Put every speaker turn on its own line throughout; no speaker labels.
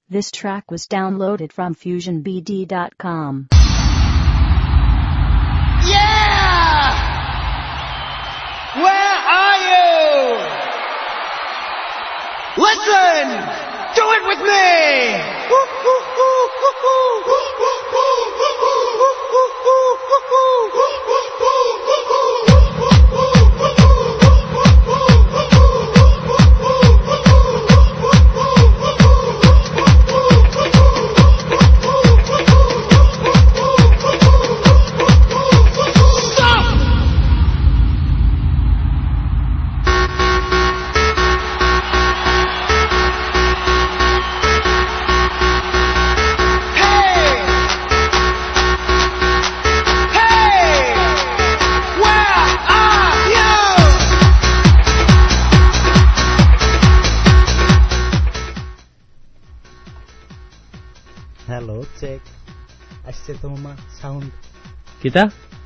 This track was downloaded from FusionBD.com.
Yeah! Where are you? Listen! Do it with me!
Hello check আসছে তো মামা sound
কিটা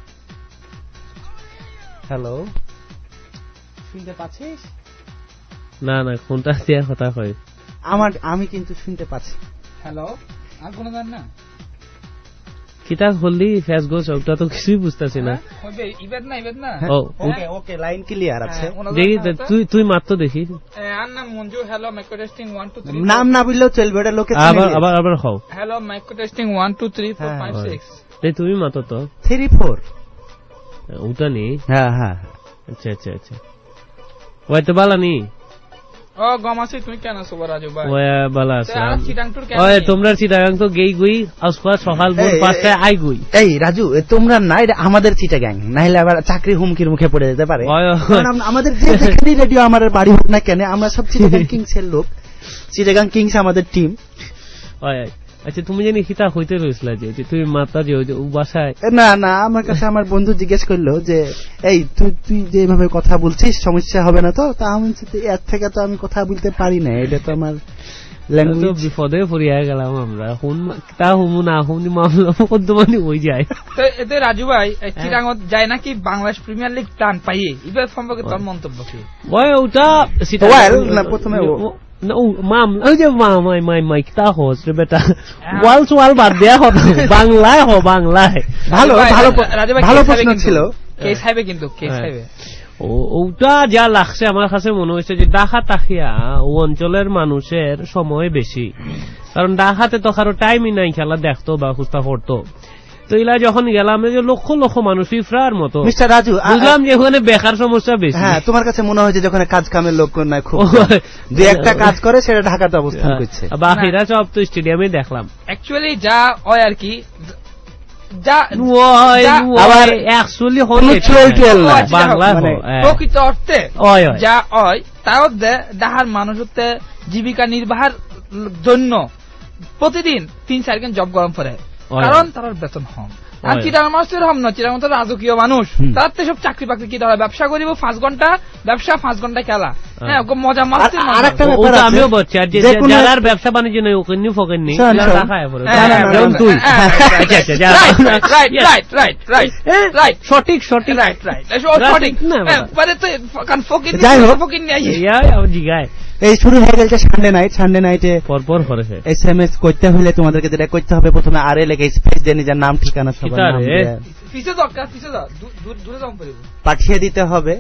hello শুনতে পাচ্ছিস?
না না কোনটা দিয়ে কথা কই
আমি কিন্তু শুনতে পাচ্ছি।
হ্যালো আর কোন গান না
কিটা হলদি ফেস গোস ওটা তো কিছুই বুঝতাছি না।
হবে ইবেদ না
ওকে ওকে লাইন ক্লিয়ার আছে।
দেখি তুই মাত্র দেখি
আর নাম মঞ্জু। হ্যালো মাইক্রো টেস্টিং 1 2 3
নাম না বললেও চলবে, এটা লোকে
আবার খাও।
হ্যালো মাইক্রো টেস্টিং 1 2 3 4 5 6
এই তুমি মাত্র তো
3 4
ওটা নেই।
হ্যাঁ
আচ্ছা আচ্ছা আচ্ছা ওই তো বালা নি
ও গমাসি তুমি কেন আছো রাজু ভাই?
ওই বালা আছে।
আর চিটাং টুর কেন?
ওই তোমরা চিটাগাং তো গেই গুই আসপা সকাল ভোর 5টায় আই গুই।
এই রাজু তোমরা না, এটা আমাদের চিটাগাং, নাইলে আবার চাকরি হুমকির মুখে পড়ে যেতে পারে। কারণ আমাদের যেখানেই রেডিও আমার বাড়ি হোক না কেন, আমরা সব চিটাগাং কিংসের লোক। চিটাগাং কিংস আমাদের টিম।
ওই আচ্ছা তুমি জানি কিতা হইতে রইছলা যে তুমি মাতা যে বাসায়?
না না, আমার কাছে আমার বন্ধু জিজ্ঞেস করলো যে এই তুই যেভাবে কথা বলছিস সমস্যা হবে না তো? তা আমি এর থেকে তো আমি কথা বলতে পারি না, এটা তো আমার ল্যাঙ্গুয়েজ।
বিপদে পড়িয়া গেলাম আমরা। তা হুমু না হুমনি মামলা মধ্যমানি হয়ে যায়।
তো এতে রাজু ভাই চিটাং যায় নাকি বাংলাদেশ প্রিমিয়ার লিগ টান পাইয়ে, এবার সম্পর্কে তোর মন্তব্য কি?
ওই ওটা
না প্রথমে
মাইকটা হোস রে বেটা, ওয়াল সোয়াল বাদ দেয়া হতো, বাংলায় বাংলায়
ভালো ভালো ভালো প্রশ্ন ছিল।
কেস হাইবে কিন্তু কেস হাইবে
ওটা যা লাগছে আমার কাছে মনে হয়েছে যে ডাকা তাকিয়া ও অঞ্চলের মানুষের সময় বেশি, কারণ ডাকাতে তো কারো টাইমই নাই খেলা দেখতো বা খুঁজতা করতো। তো এলা যখন গেলাম লক্ষ লক্ষ মানুষ ইফরার মতো
মিস্টার রাজু
বুঝলাম যে ওখানে বেকার সমস্যা বেশি।
হ্যাঁ তোমার কাছে মনে হয় যে যখন কাজ কামের লোক নাই, খুব দুই একটা কাজ করে সেটা ঢাকাতে অবস্থান করছে,
বাকিরা সব তো স্টেডিয়ামে দেখলাম।
অ্যাকচুয়ালি যা হয় আর কি, প্রকৃত অর্থে যা হয় তাও ডাহার মানুষ হতে জীবিকা নির্বাহের জন্য প্রতিদিন 3-4 ঘন্টা জব গরম করে, কারণ তার বেতন হম। আর চিটাং মানুষের হম না, চিটাং তো রাজকীয় মানুষ, তার তো সব চাকরি বাকরি কি ধরে ব্যবসা করিব 5 ঘন্টা ব্যবসা 5 ঘন্টা খেলা। হ্যাঁ মজা মারতে।
আমিও বলছি আর যারা ব্যবসা বাণিজ্য নেই ওকে নিয়ে ফোকেন নেই সঠিক সঠিক সঠিক না জিগায়।
এই শুরু হয়ে গেছে সানডে নাইটে
পরপর করে
SMS করতে হলে তোমাদেরকে যেটা করতে হবে, প্রথমে আরে লেগে স্পেস দিয়ে নিজের নাম ঠিকানা সব পাঠিয়ে দিতে হবে।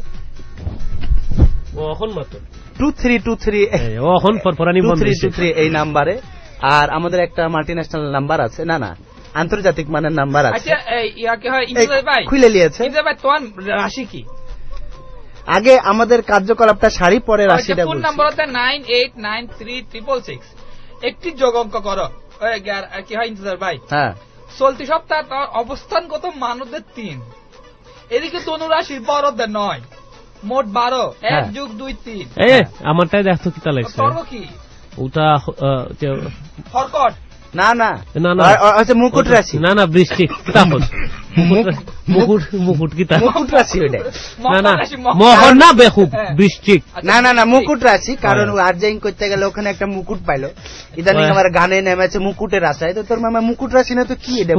এখন মাত্র
2323
এখন পরপরানি
2323 এই নাম্বারে। আর আমাদের একটা মাল্টিন্যাশনাল নাম্বার আছে, না না আন্তর্জাতিক মানের নাম্বার আছে।
আচ্ছা ইয়াকে হয় ইনজাই ভাই
খুলে নিয়েছে।
ইনজাই ভাই তোমার রাশি কি?
আগে আমাদের কার্যকলাপটা সারি পরে রাশিটা বলছি।
ফোন নাম্বার হচ্ছে 98936666। একটি যোগ অঙ্ক করো কি হয় ইনজাই ভাই?
হ্যাঁ
চলতি সপ্তাহ তার অবস্থান কত? মানবদের 3, এদিকে তনু রাশির বড়দের 9, মোট 12। 1 যোগ 2 3।
আমারটাই দেখতো কিতা লাগছে
কি
ওটা
ফরকট
না না না না আচ্ছা মুকুট রাশি না
না বৃষ্টি মুকুট কিতা
মুকুট রাশি ওটা
না না মোহর না বেকুব বৃষ্টি
না না না মুকুট রাশি, কারণ আর্জাইং করতে গেলে ওখানে একটা মুকুট পাইলো। ইদানিং আমার গানে নেমেছে মুকুটের আশায়, তো তোর মামা মুকুট রাশি না তো কি এটা?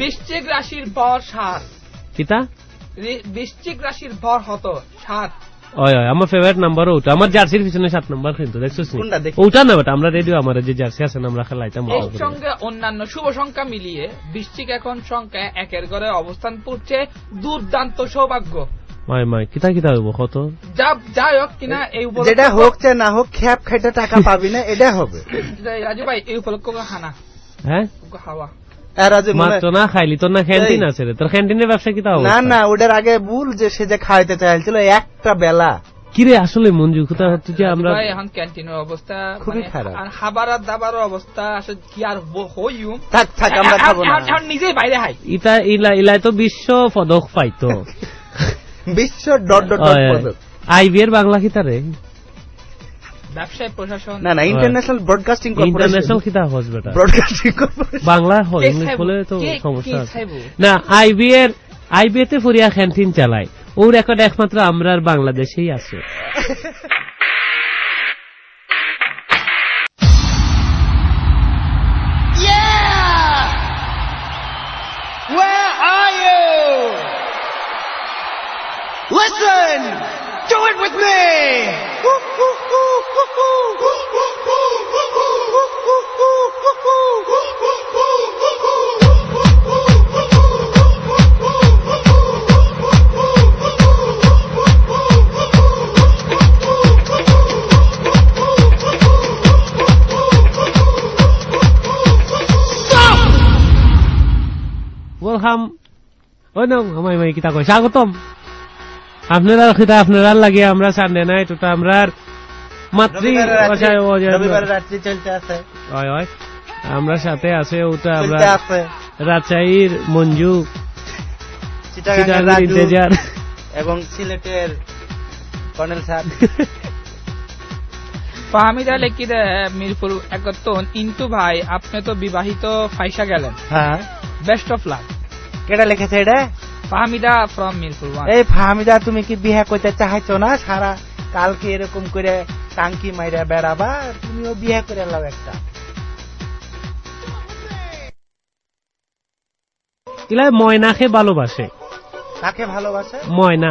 বৃশ্চিক রাশির ভর 7
কিতা?
বৃশ্চিক রাশির ভর হতো 7
ওই আমার ফেভারিট নাম্বার ওটা, আমার জার্সির পিছনে 7 নাম্বার কিন্তু দেখছিস ওটা না, বাট আমরা রেডিও আমার যে জার্সি আছে না আমরা খেলাইতাম।
এর সঙ্গে অন্যান্য শুভ সংখ্যা মিলিয়ে বৃশ্চিক এখন সংখ্যা 1-এর ঘরে অবস্থান করছে। দুর্দান্ত সৌভাগ্য।
মাই কিতা হইব কত
যাই হোক কিনা এই
যেটা হোক যে না হোক খ্যাপ খাইতে টাকা পাবি না, এটা হবে।
রাজু ভাই এই উপলক্ষ খানা
হ্যাঁ
খাওয়া
মাত্র না খাইলি, তোর না ক্যান্টিন আছে রে, তোর ক্যান্টিনের ব্যবসা কিতা হবে?
না ওটার আগে ভুল যে সে যে খাইতে চাইছিল একটা বেলা।
কিরে আসলে মঞ্জু কোথা হচ্ছে যে আমরা
এখন ক্যান্টিনের অবস্থা
খুবই খারাপ,
আর খাবার দাবারের অবস্থা আসলে কি আর হইম।
থাক আমরা খাবো না,
নিজেই বাইরে খাই।
ইলাই তো বিশ্ব পদক পাইতো,
বিশ্ব ডট পদক।
আইবি এর বাংলা কিতা রে?
ব্যবসায় প্রশাসন
না ইন্টারন্যাশনাল ব্রডকাস্টিং কর্পোরেশন।
ইন্টারন্যাশনাল কিতা হস বেটা,
ব্রডকাস্টিং কর্পোরেশন
বাংলা হয়, ইংলিশ বলে তো সমস্যা আছে না। আইবি তে ফরিয়া ক্যান্টিন চালায়, ও রেকর্ড একমাত্র আমরা আর বাংলাদেশেই আছে।
Listen! Do it with me!
Welcome. ওই না মাই কিতা কয় স্বাগতম। আপনারা লাগে আমরা সানডে নাইট ওটা আমরা মাতৃ
রবিবার রাত্রি চলতে আছে।
আমরা সাথে আছে ওটা আমরা রাজশাহীর মঞ্জু,
চিটাগাংয়ের ইন্তেজার এবং সিলেটের কর্নেল স্যার।
ফাহমিদা লেখি দে মিরপুর একতন ইন্তু ভাই আপনি তো বিবাহিত ফাইসা গেলেন।
হ্যাঁ,
বেস্ট অফ লাক।
কেডা লিখেছে এটা?
ফাহমিদা ফ্রম মিরপুর।
এই ফাহমিদা তুমি কি বিয়ে করতে চাইছো না? সারা কালকে এরকম করে টাঙ্কি মাইরা বেড়াবা, তুমিও বিয়ে করে লাও একটা।
ইলা ময়নাকে ভালোবাসে।
কাকে ভালোবাসে?
ময়না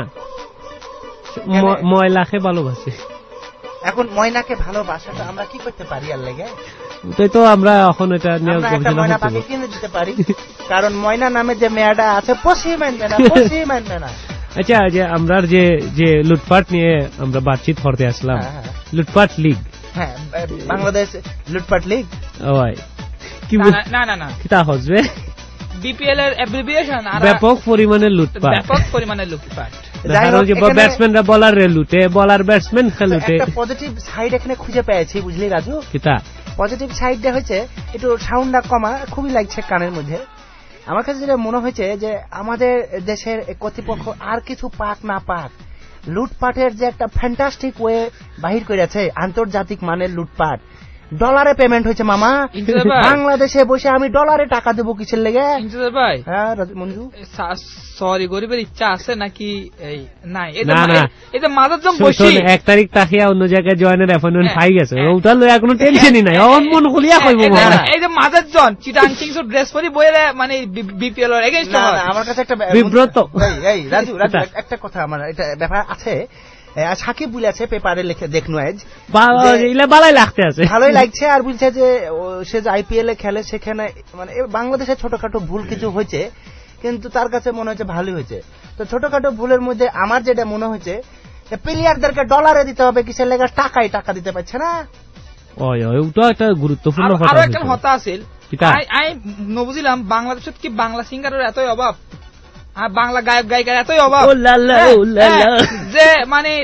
ময়লাকে ভালোবাসে।
এখন ময়নাকে ভালোবাসাটা আমরা কি করতে পারি আর লেগে?
তাই তো আমরা এখন এটা নিয়ে
ময়না পাখি কিনে দিতে পারি, কারণ ময়না নামে যে মেয়েটা আছে পশি মানবে না।
আচ্ছা যে আমরা যে লুটপাট নিয়ে আমরা বাতচিত করতে আসলাম, লুটপাট লীগ।
হ্যাঁ, বাংলাদেশ লুটপাট লীগ।
কি
না
কিতা হসবে?
বিপিএল এর অ্যাব্রিভিয়েশন।
ব্যাপক পরিমাণে লুটপাট। ব্যাটসম্যানরা বলারে লুটে, বলার ব্যাটসম্যান খেলুটে।
একটা পজিটিভ সাইড এখানে খুঁজে পেয়েছি, বুঝলি রাজু?
কিতা
পজিটিভ সাইডটা হচ্ছে একটু সাউন্ডটা কমা, খুবই লাগছে কানের মধ্যে। আমার কাছে যেটা মনে হয়েছে যে আমাদের দেশের কর্তৃপক্ষ আর কিছু পাক না পাক, লুটপাটের যে একটা ফ্যান্টাস্টিক ওয়ে বাহির করেছে, আন্তর্জাতিক মানের লুটপাট। ডলারে পেমেন্ট হয়েছে মামা। বাংলাদেশে বসে আমি ডলারে টাকা দেবো কিসের লেগে?
ভাই
হ্যাঁ মঞ্জু,
সরি গরিবের ইচ্ছা আছে নাকি? নাই, এটা মাদার জং বসে
1 তারিখ তাকিয়া অন্য জায়গায় জয়েনের অ্যাপয়েন্টমেন্ট পাই গেছে, ওটা লইয়া কোনো টেনশনই নাই। অন মন খুলিয়া কইব মামা,
এই যে মাদার জন চিটাং কিংস ড্রেস পরি বইরে মানে বিপিএল এর এগেইনস্ট।
আমার কাছে একটা
বিব্রত।
এই রাজু একটা কথা, আমার এটা ব্যাপার আছে। সাকিব বলেছে পেপারে লিখে দেখনো আজ
ভালোই লাগতে আছে,
ভালোই লাগছে। আর বলছে যে সে যে আইপিএল এ খেলে সেখানে মানে বাংলাদেশে ছোটখাটো ভুল কিছু হয়েছে, কিন্তু তার কাছে মনে হচ্ছে ভালোই হয়েছে। তো ছোটখাটো ভুলের মধ্যে আমার যেটা মনে হয়েছে, প্লেয়ারদেরকে ডলারে দিতে হবে কিসের লেগে, টাকা দিতে পারছে না।
ওটা একটা গুরুত্বপূর্ণ কথা।
আরো একটা কথা আছে, আমি বুঝলাম বাংলাদেশত কি বাংলা সিঙ্গারের এতই অভাব, বাংলা গায়ক গায়িকার এতই অভাব যে মানে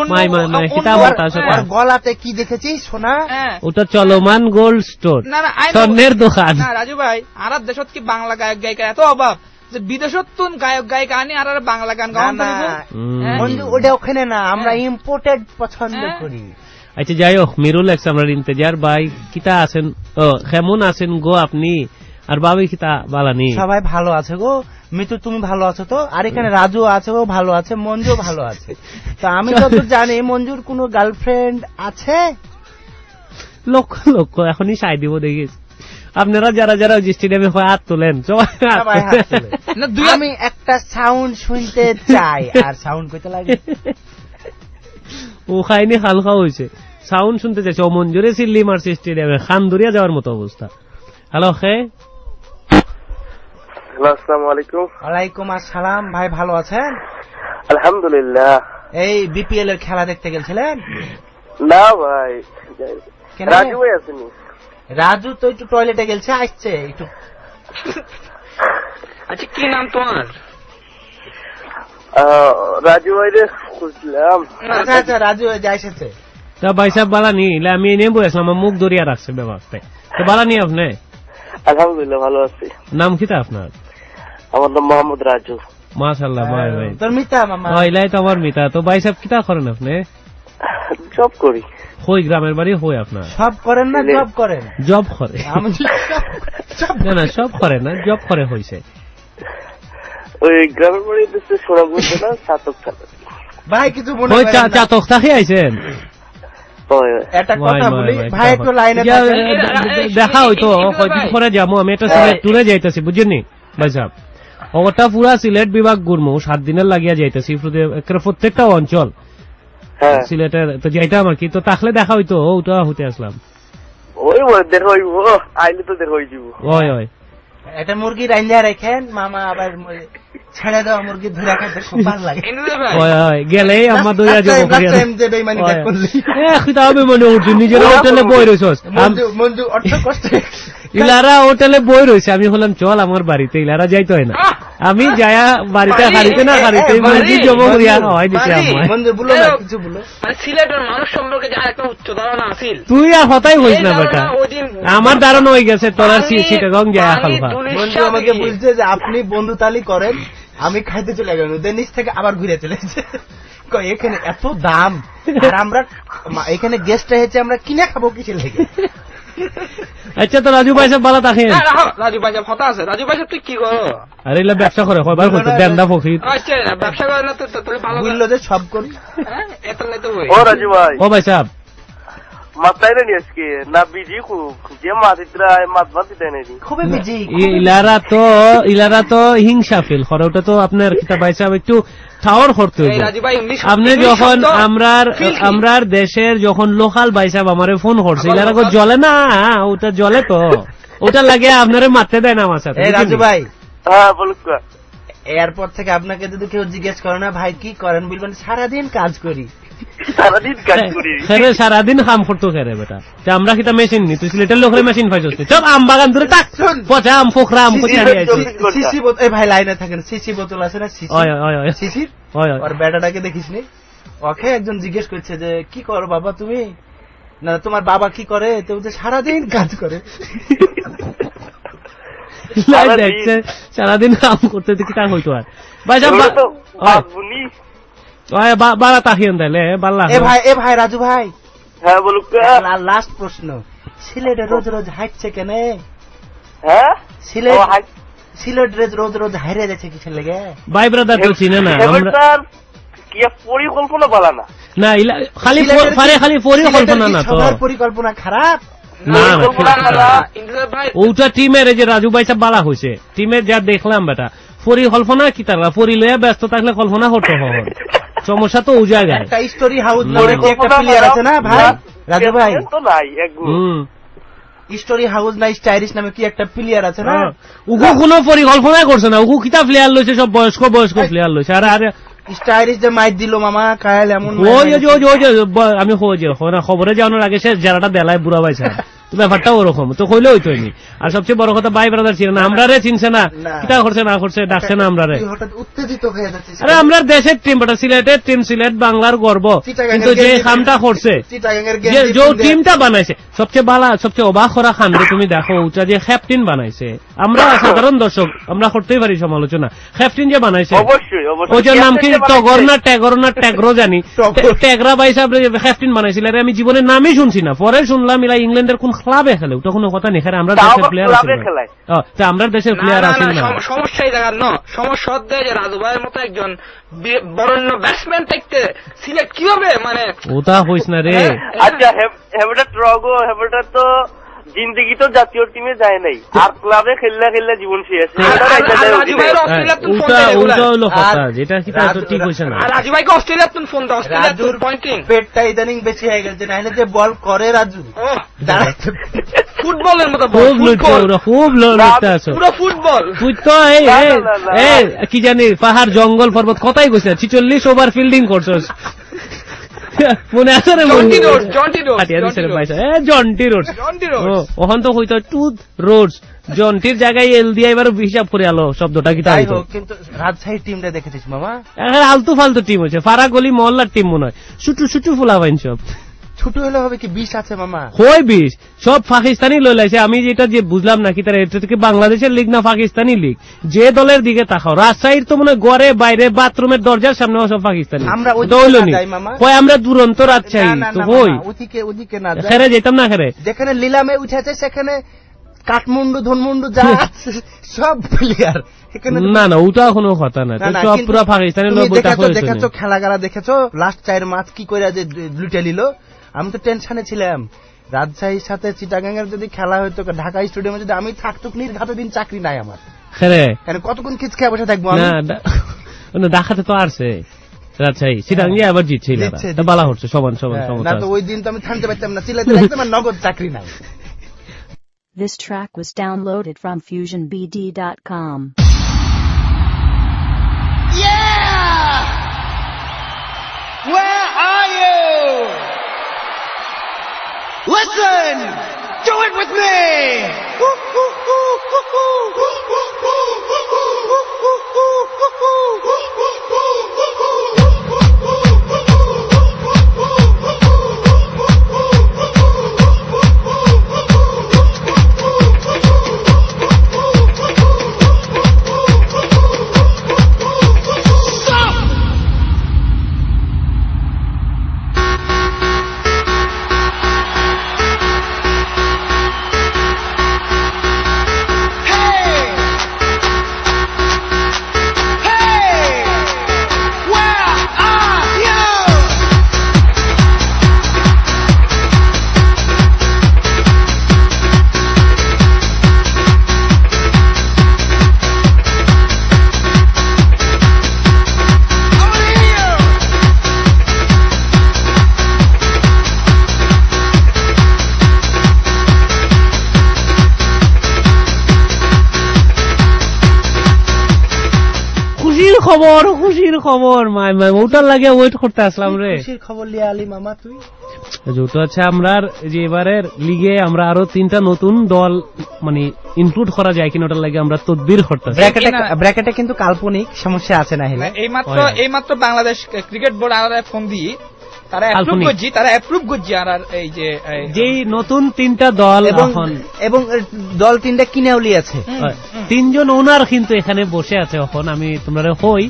গলাতে কি দেখেছি সোনা,
ওটা চলমান গোল্ড স্টোর, স্বর্ণের দোকান।
না রাজু ভাই, আর দেশত কি বাংলা গায়ক গায়িকার এত অভাব যে বিদেশত তুন গায়ক গায়িকা আনি আর বাংলা গান গাওয়ান।
ওটা ওখানে না, আমরা ইম্পোর্টেড পছন্দ করি।
আচ্ছা যাই হোক, মিরুল এক্স আমরা ইন্তেজার ভাই কিতা আছেন, কেমন আছেন গো আপনি? আর বাবি কিতা বালানি?
সবাই ভালো আছে গো। মিতু তুমি ভালো আছো তো? আর এখানে রাজু আছে, ও ভালো আছে, মঞ্জু ভালো আছে। তো আমি যত জানি মঞ্জুর কোন গার্লফ্রেন্ড আছে?
লক্ষ এখনই সাই দিব দেখিস। আপনারা যারা স্টেডিয়ামে হাত তোলেন সবাই হাত তোলেন।
আমি একটা সাউন্ড শুনতে চাই। আর সাউন্ড কইতে লাগে
ও খাইনি খাল খাওয়া হয়েছে, সাউন্ড শুনতে চাইছে, ও মঞ্জুরে চিল্লি মারছে স্টেডিয়ামে, খানদুরিয়া যাওয়ার মতো অবস্থা। হ্যালো খে,
আসসালামু আলাইকুম।
ওয়ালাইকুম আসসালাম। ভাই ভালো আছেন?
আলহামদুলিল্লাহ।
এই বিপিএল এর খেলা দেখতে গেছিলেন?
না ভাই, রাজু ভাই আসেনি।
রাজু তো একটু টয়লেটে গেছে, আসছে একটু।
আচ্ছা কি নাম তোমার?
রাজু ভাই রে খুঁজলাম।
আচ্ছা আচ্ছা, রাজু ভাই এসেছে।
তা ভাই সাহেব বালা নি, আমি এনে বসলাম, আমার মুখ দরিয়া রাখছে ব্যবস্থায়। তো বালা নি আপনি?
আলহামদুলিল্লাহ ভালো আছি।
নাম কিতা আপনার?
আমার নাম মোহাম্মদ রাজু।
মাশাআল্লাহ ভাই ভাই।
তোর মিতা মামা?
ইলাই তো আমার মিতা। তো ভাই সাহেব কিতা করেন আপনি?
জব করি।
হই গ্রামের বাড়ি হই আপনার?
সব করেন না জব করেন?
জব করে। না না সব করে না, জব করে হইছে।
ওই গ্রামের বাড়ি দেশে সোনাপুর জেলা চাতক থানা।
ভাই কিছু মনে
ওই
করেন না।
চাতক থাকি আইছেন?
একটা কথা বলি ভাই, একটু লাইনে
দেখা হইতো, কয়দিন পরে যাবো আমি, একটা সিলেট টুরে যাইতেছি বুঝছেন ভাই সাহেব। ওটা পুরা সিলেট বিভাগ ঘুরবো, 7 দিনের লাগিয়া যাইতেছি, প্রত্যেকটা অঞ্চল সিলেটের তো যাইতাম আর কি। তো তাহলে দেখা হইতো, ওটা হতে আসলাম।
ওই দেখা হইব, আইলে তো দেখা হয়ে যাব।
ওই ওই
একটা মুরগি রাইন্দা রাখেন মামা, আবার ছেড়ে দেওয়া মুরগি ধরে খাইতে খুব ভালো লাগে।
গেলে আমার দইয়া যাবো মনে উঠছি, নিজের হোটেলে বই রয়েছ
মঞ্জু অর্থ কষ্ট।
ইলারা হোটেলে বই রয়েছে, আমি বললাম চল আমার বাড়িতে, ইলারা যাইতে হয় না, আমি যায়া বাড়িতে হারিতে না হারিতে মুরগি জমা করিয়া হয় দিতে আমার।
মঞ্জু বলো না কিছু বলো।
সিলেটের মানুষ সম্পর্কে যা একটা উচ্চ ধারণা আছিল,
তুই আর হতাই হইস না বেটা, আমার ধারণা হয়ে গেছে তোলার চিটাগং যায় খালফা।
মঞ্জু আমাকে বলছে যে আপনি বন্ধু তালি করেন, আমি খাইতে চলে গেলাম, ওদের নিচ থেকে আবার ঘুরে চলে এসেছে। এখানে এত দাম, আর আমরা এখানে গেস্ট হয়েছে, আমরা কিনে খাবো কিসের লেগে?
আচ্ছা তো রাজু ভাই সাহেব ভালো থাকেন?
রাজু ভাই সাহেব হতা আছে। রাজু ভাই সাহেব তুই কি করো?
আরে এগুলা ব্যবসা করে, কয়বার করতো দেন্দা ফকির।
আচ্ছা ব্যবসা করে না তো তুই ভালো
বললো যে সব করি।
এত নাই তো
ও রাজু ভাই।
ও ভাই সাহেব
মাতাই নি আজকে না বিজি খুব, যে মাতিরা মাত মাতিতে নাই
খুবই বিজি।
ইলারা তো হিংসা ফিল করে, ওটা তো আপনার কিতা ভাই সাহেব একটু ঠাওর করতে হবে। আপনি যখন আমরার দেশের যখন লোকাল ভাই সাহেব আমারে ফোন করছে, ইলারা জলে না, ওটা জলে তো, ওটা লাগে আপনারে মারতে দেয় না আমার সাথে।
রাজু ভাই
হ্যাঁ বলুক।
এয়ারপোর্ট থেকে আপনাকে যদি কেউ জিজ্ঞেস করে না ভাই কি করেন, বলবেন সারাদিন কাজ করি।
সারাদিন
কাম করতো খেরে বেটা, আমরা কিতা মেশিন নি, তুই সিলেটের লোকের মেশিন পাইছিস? সব আম বাগান ধরে থাক, পচা আম ফোকরা আম
সিসি বোতল। ভাই লাইনে থাকেন, সিসি বোতল আছে না সিসির, ওর বেটাটাকে দেখিস নি? ওকে একজন জিজ্ঞেস করছে যে কি করো বাবা তুমি, না তোমার বাবা কি করে? তো সারাদিন কাজ করে।
দেখছে সারাদিন কাম করতে কি তা হইতো। আর ভাই বালা তাকিয়েন তাইলে বাল্লা।
এ ভাই রাজু ভাই।
হ্যাঁ বলুক।
লাস্ট প্রশ্ন, সিলেটে রোজ রোজ হাঁটছে কেন?
হ্যাঁ
সিলেট রোজ রোজ হারিয়ে যাচ্ছে কিছু লেগে?
ভাই ব্রাদার তো চিনে না
কি পরিকল্পনা বলা না,
না খালি পরিকল্পনা না তো,
পরিকল্পনা খারাপ
না ওটা টিমের যে রাজু ভাই সাহেব বালা হয়েছে, টিমের যা দেখলাম বেটা, পরিকল্পনা কি তারা পরি লইয়া ব্যস্ত থাকলে কল্পনা করতে হয়, সমস্যা তো ও জায়গায়।
একটা স্টোরি হাউস নামে একটা প্লেয়ার আছে না ভাই রাজু ভাই? স্টোরি হাউস না স্টাইরিশ নামে কি একটা প্লেয়ার আছে না?
উগু কোনো পরিকল্পনা করছে না, উগু কিতা প্লেয়ার লইছে, সব বয়স্ক প্লেয়ার লইছে। আর
স্টাইরিশ যে মাইট দিল মামা কায়াল এমন,
আমি খবরে যাওয়ানোর আগে সে যারাটা দেলায় বুড়া পাইছে, ব্যাপারটা ওরকম তো কইলে হইতো নি। আর সবচেয়ে বড় কথা ভাই ব্রাদার ছিল না, আমরা রে চিনছে না, কিতা করছে না করছে, ডাকছে না আমরা রে।
উত্তেজিত হয়ে যাচ্ছে।
আরে আমরা দেশের টিম, বেটা সিলেটের টিম, সিলেট বাংলার গর্ব, কিন্তু যে কামটা করছে, যে টিমটা বানাইছে, সবচেয়ে ভালো সবচেয়ে অবাক করা খান্ডে তুমি দেখো, ওটা যে ক্যাপ্টেন বানাইছে, আমরা সাধারণ দর্শক আমরা করতেই পারি সমালোচনা, ক্যাপ্টেন যে বানাইছে ওটার নাম কি টগর না ট্যাগরো জানি, ট্যাগরা ভাই সাহেব ক্যাপ্টেন বানাইছিল, আমি জীবনের নামই শুনছি না, পরে শুনলাম ইলা ইংল্যান্ডের কোন ক্লাবে খেলে, ওটা কোনো কথা নেই, আমরা দেশের প্লেয়ার আছে, আমরা দেশের প্লেয়ার আছি না।
সমস্যাই জায়গার ন সমস্যা হচ্ছে যে রাজু ভাইয়ের মতো একজন বরেণ্য ব্যাটসম্যান থাকতে সিলেক্ট কি হবে, মানে
ওটা হইস না রে।
আচ্ছা হেবটা ট্রগো হেবটা তো জিন্দগি তো জাতীয় টিমে যায় নাই, আর ক্লাবে খেললে খেললে জীবন শেষ।
যেটা কি ঠিক হয়েছে না।
রাজু ভাইকে অস্ট্রেলিয়ার ফোন দাও, অস্ট্রেলিয়ার পয়েন্টিং
পেটটা ইদানিং বেশি হয়ে গেছে, নাহলে যে বল করে রাজু
ফুটবলের মতো
খুব লড়তে আছে
পুরো ফুটবল।
তো কি জানি পাহাড় জঙ্গল পর্বত কথাই কইছে 46 ওভার ফিল্ডিং করছস মনে আছে রে? জন্টি রোড ওখান তো হইতো টুথ রোডস জন্টির জায়গায় এল দিয়ে এবার হিসাব করে আলো শব্দটা কি তাই।
কিন্তু রাজশাহী টিমটা দেখেছিস মামা,
আলতু ফালতু টিম হয়েছে, ফারা গলি মহল্লার টিম মনে হয়, ছুটু ফুলা বাইন সব।
ছোট হলে হবে কি 20 আছে মামা,
হয় 20 সব পাকিস্তানি লই লাইছে। আমি যেটা যে বুঝলাম না কি তারা এটা থেকে বাংলাদেশের লিগ না পাকিস্তানি লিগ, যে দলের দিকে তাকাও রাজশাহীর তো মনে হয় ঘরে বাইরে বাথরুমের দরজার সামনে সব পাকিস্তানি। আমরা দুরন্ত রাজশাহী তো হই
ওদিকে না
খেরে যেতাম না, খেরে
যেখানে লিলামে উঠেছে সেখানে কাঠমান্ডু ধনমুন্ডু যা সব প্লেয়ার।
না ওটা কোনো কথা না, সব পুরো পাকিস্তানের লোক।
দেখেছো খেলাগারা, দেখেছো লাস্ট 4 ম্যাচ কি করে যে লুটে নিল। আমি তো টেনশনে ছিলাম, রাজশাহীর সাথে চিটাগাঙ্গের যদি খেলা হইতো ঢাকা স্টেডিয়ামে, যদি আমি থাকতো নির্ঘাত দিন চাকরি নাই আমার। কতক্ষণ খিচ খেয়ে বসে থাকবো আমি?
ঢাকাতে তো আসছে রাজশাহী, চিটাগাঙ্গে আবার জিতছে, বালা হচ্ছে সমান সমান।
না তো ওই দিন তো আমি থামতে পারতাম না, চিল্লাইতে লাগতাম, আর নগদ চাকরি নাই।
This track was downloaded from FusionBD.com.
Yeah! Where are you? Listen! Do it with me!
খুশির খবর ওটার লাগে ওয়েট করতে আসলাম রে।
খুশির খবর লিয়ে আলি মামা তুই।
যেটা হচ্ছে আমরা যে এবারের লিগে আমরা আরো 3টা নতুন দল মানে ইনক্লুড করা যায় কিনা ওটার লাগে আমরা তদবির করতেছি।
ব্র্যাকেটে কিন্তু কাল্পনিক সমস্যা আছে না, হলে
এইমাত্র বাংলাদেশ ক্রিকেট বোর্ড আর ফোন দিয়ে তারা অ্যাপ্রুভ করছে আর এই যে
নতুন 3টা দল
এবং দল 3টা কিনেও লিয়েছে।
3 জন ওনার কিন্তু এখানে বসে আছে এখন। আমি তোমরা হই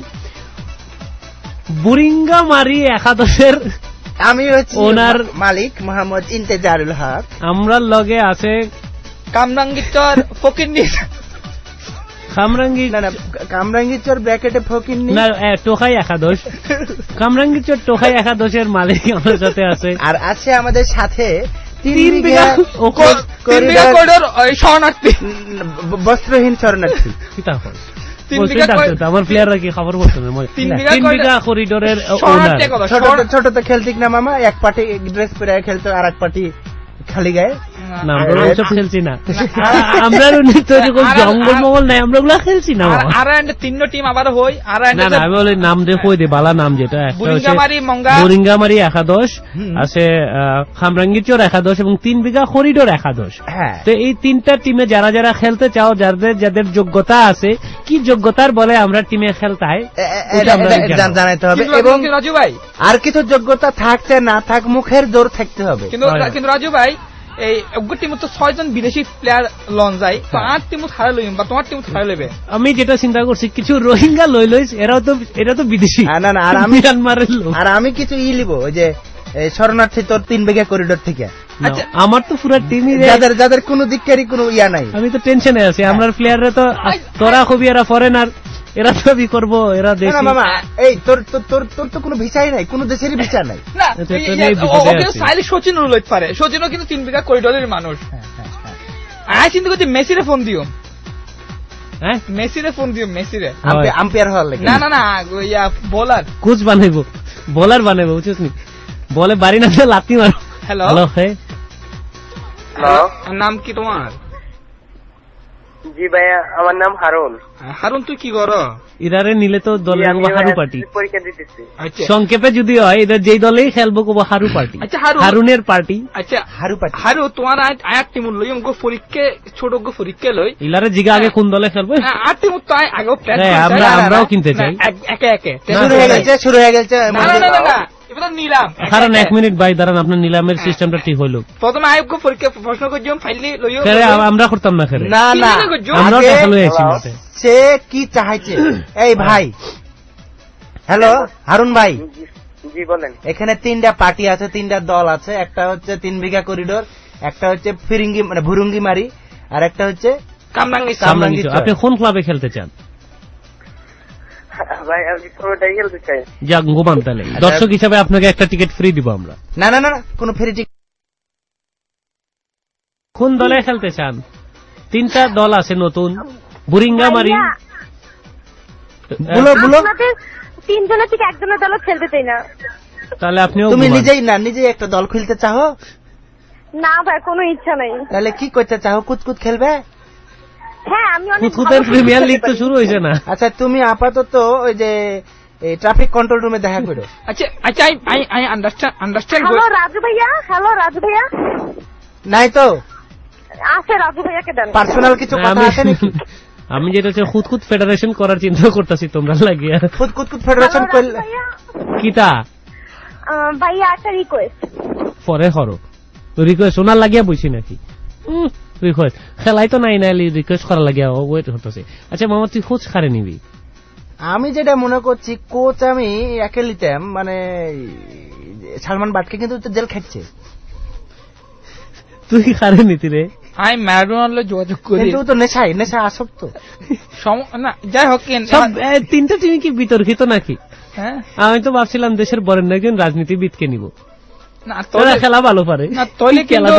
বুরিঙ্গামারি একাদশের
আমি হচ্ছি ওনার মালিক মোহাম্মদ ইন্তেজারুল হক।
আমরা লগে আছে
কামরাঙ্গীরচর ফকিরনি
কামরাঙ্গীরচর ব্র্যাকেটে ফকিরনি
না টোকাই একাদশ কামরাঙ্গীরচর টোকাই একাদশের মালিক আমার সাথে আছে।
আর আছে আমাদের সাথে
3 বিঘা করিডোর শরণার্থী,
বস্ত্রহীন শরণার্থী।
আমার প্লেয়াররা কি খবর বলতো? 3 বিঘা করিডোরের
ছোট তো খেলতিক না মামা, এক পার্টি ড্রেস পরে খেলতো আর এক পার্টি খালি গায়ে।
আমরা ওসব খেলছি না, আমরা জঙ্গল মহল নাই, আমরা ওগুলা খেলছি না।
আর 3টা টিম আবার হই।
না আমি বলি নাম দিয়ে কই দে বালা নাম, যেটা বুরিঙ্গামারি একাদশ আছে, খামরাঙ্গীরচর একাদশ এবং 3 বিঘা করিডোর একাদশ। তো এই 3টা টিমে যারা যারা খেলতে চাও, যাদের যোগ্যতা আছে, কি যোগ্যতার বলে আমরা টিমে খেলতে
জানাইতে হবে। এবং
রাজু ভাই
আর কিছু যোগ্যতা থাকতে না থাক মুখের জোর থাকতে হবে।
কিন্তু রাজু ভাই এই টিমে তো 6 জন বিদেশি প্লেয়ার লন যায়, তো 8 টিম হারা লইম বা তোমার টিম হারা লইবে।
আমি যেটা চিন্তা করছি কিছু রোহিঙ্গা লইস, এরা তো বিদেশি।
না আর আমি মিয়ানমারের লোক, আর আমি কিছু লিব ওই যে শরণার্থী তোর 3 বিঘা করিডোর থেকে।
আচ্ছা আমার তো পুরো টিমই
যাদের কোনো দিককারই কোনো ইয়া নাই।
আমি তো টেনশনে আছি, আমার প্লেয়াররা তো তোরা খুবই এরা ফরেনার, এরা সবই করবো, এরা দেশি।
মামা এই তোর তো কোনো ভিসাই নাই, কোনো দেশেরই ভিসা নাই।
সচিনও লইতে পারে, সচিনও কিন্তু 3 বিঘা করিডোরের মানুষ। আয় চিন্তা করছি মেসিরে ফোন দিও,
হ্যাঁ
মেসিরে ফোন দিও, মেসিরে
আম্পায়ার হওয়ার লাগে।
না ইয়া বোলার,
কোচ বানাইবো, বোলার বানাইবো, বুঝছিস নি? বলে বাড়ি না লাত্তি মারো।
হ্যালো
হ্যালো, হে
নাম কি তোমার?
জি ভাইয়া, আমার নাম হারুন।
হারুন তুই কি করো?
ইরারে নিলে তো দলের হারু পার্টি।
পরীক্ষা দিতেছি।
আচ্ছা
সংক্ষেপে যদি হয় এদের যেই দলেই খেলবো কব হারু পার্টি।
আচ্ছা
হারুনের পার্টি।
আচ্ছা
হারু পার্টি।
হারু তোমার আয়াত টিম লই আমগো পরীক্ষা, ছোট গো পরীক্ষা লই
ইলারে জিগা আগে কোন দলে খেলবে?
আট টিম তো আগেও প্ল্যান
করে আমরাও কিনতে চাই।
একে একে
শুরু হয়ে গেছে।
না এবার নিলাম।
কারণ 1 মিনিট ভাই দাঁড়ান, আপনার নিলামের সিস্টেমটা ঠিক হইল।
প্রথমে আয়োগ পরীক্ষা প্রশ্ন করছিলাম, ফাইলি লইও।
আমরা করতাম না খেলে।
না
আমরা দেখা লই আইছি মাঠে।
সে কি চাইছে? এই ভাই, হ্যালো হারুন ভাই,
জি বলেন।
এখানে 3টা পার্টি আছে, 3টা দল আছে। একটা হচ্ছে 3 বিঘা করিডোর, একটা হচ্ছে ফিরিঙ্গি মানে ভুরুঙ্গি মারি, আর একটা হচ্ছে
কামরাঙ্গি। আপনি কোন ক্লাবে খেলতে চান?
ভাই আমি পুরোটাই খেলতে চাই।
যাক গোবান, তাহলে দর্শক হিসাবে আপনাকে একটা টিকিট ফ্রি দিব আমরা।
না কোনো ফ্রি টিকিট।
কোন দলে খেলতে চান? 3টা দল আছে নতুন, বুরিঙ্গা মারি।
বলো
3 জনের থেকে একজনের দল খেলতে চাই না।
তাহলে আপনিও
তুমি নিজেই একটা দল খুলতে চাও?
না ভাই, কোনো ইচ্ছা নাই।
তাহলে কি করতে চাও? কুতকুত খেলবে?
হ্যাঁ, আমি অনেক
কুতকুতের প্রিমিয়ার লিগ তো শুরু হয়েছে না।
আচ্ছা তুমি আপাতত ওই যে ট্রাফিক কন্ট্রোল রুমে দেখা করো।
আচ্ছা আই আন্ডারস্ট্যান্ড।
হ্যালো রাজু ভাইয়া।
নাই তো
আছে, রাজু ভাইয়াকে দেন।
পার্সোনাল কিছু কথা আছে নাকি?
আমি যেটা হচ্ছে খুদকুদ ফেডারেশন করার চিন্তা করতেছি, তোমরা লাগিয়া
খুদকুদ ফেডারেশন করলে
কিতা
ভাইয়া একটা রিকোয়েস্ট
পরে হরো। রিকোয়েস্ট ওনার লাগিয়া বইছি নাকি? রিকোয়েস্ট খেলাই তো নাই নাইলি রিকোয়েস্ট করা লাগিয়া ওয়েট হতেছে। আচ্ছা মামা, তুই খোঁজ খারে নিবি?
আমি যেটা মনে করছি, কোচ আমি একে নিতাম, মানে সালমান বাটকে কিন্তু জেল খাচ্ছে।
তুই খারে নিতি রে?
আমি ম্যারাডোনার যোগাযোগ করি,
কিন্তু তো নেশা আসক্ত।
না যাই হোক,
3টা টিম কি বিতর্কিত নাকি?
হ্যাঁ
আমি তো ভাবছিলাম দেশের বরেণ্য একজন রাজনীতিবিদকে নিব।
না
তোরা খেলা ভালো পারে
না, তৈলি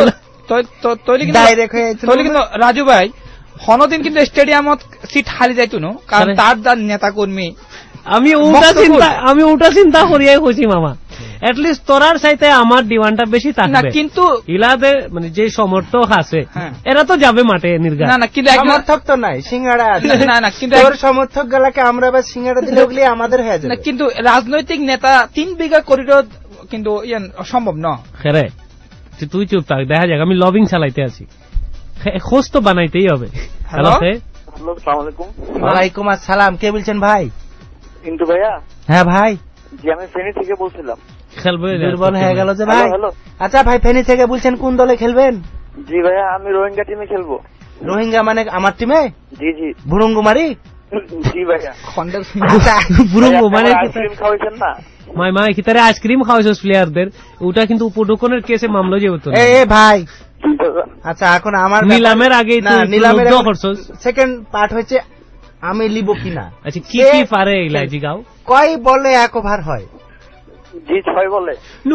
কিন্তু রাজু ভাই হনদিন কিন্তু স্টেডিয়ামত সিট হারি যাইতো না, কারণ তার নেতা কর্মী।
আমি ওটা চিন্তা করিয়াই কইছি মামা, এটলিস্ট তোরার চাইতে আমার ডিমান্ডটা বেশি থাকবে। কিন্তু ইলাদের মানে যে সমর্থক আছে এরা তো যাবে মাঠে নির্গা।
না কিন্তু
সমর্থক তো নাই, সিঙ্গাড়া আছে। না কিন্তু সমর্থক গুলাকে আমরা বা সিঙ্গাড়া দিলে ওগুলি আমাদের হয়ে যাবে।
কিন্তু রাজনৈতিক নেতা 3 বিঘা করিডোর কিন্তু সম্ভব না।
খেরে তুই চুপ থাক, দেখা যাক। আমি লবিং চালাইতে আছি, খোঁজ তো বানাইতেই হবে। হ্যালো,
আসসালামু আলাইকুম।
ওয়ালাইকুম আসসালাম। কে বলছেন ভাই?
কিন্তু ভাইয়া।
হ্যাঁ ভাই,
জি আমি ফেনী থেকে বলছিলাম।
খেলবে
দুর্বল হয়ে গেল যে ভাই। আচ্ছা ভাই, ফেনী থেকে বলছেন, কোন দলে খেলবেন?
জি ভাইয়া, আমি রোহিঙ্গা টিমে খেলবো।
রোহিঙ্গা মানে আমার টিমে?
জি
ভুরুঙ্গুমারি।
জি ভাইয়া।
ভুরুঙ্গুমারি
আইসক্রিম খাওয়াইছেন না?
মাই কি তারে আইসক্রিম খাওয়াইছস প্লেয়ারদের? ওটা কিন্তু উপঢৌকনের কেসে মামলা যে হতো।
এ ভাই, আচ্ছা এখন আমার
নিলামের আগেই তো নিলামের
সেকেন্ড পার্ট হচ্ছে আমি লিব কিনা।
আচ্ছা কি পারে ইলাজি গাও?
কয় বলে 1 ওভার হয়?
জি 6 বলে।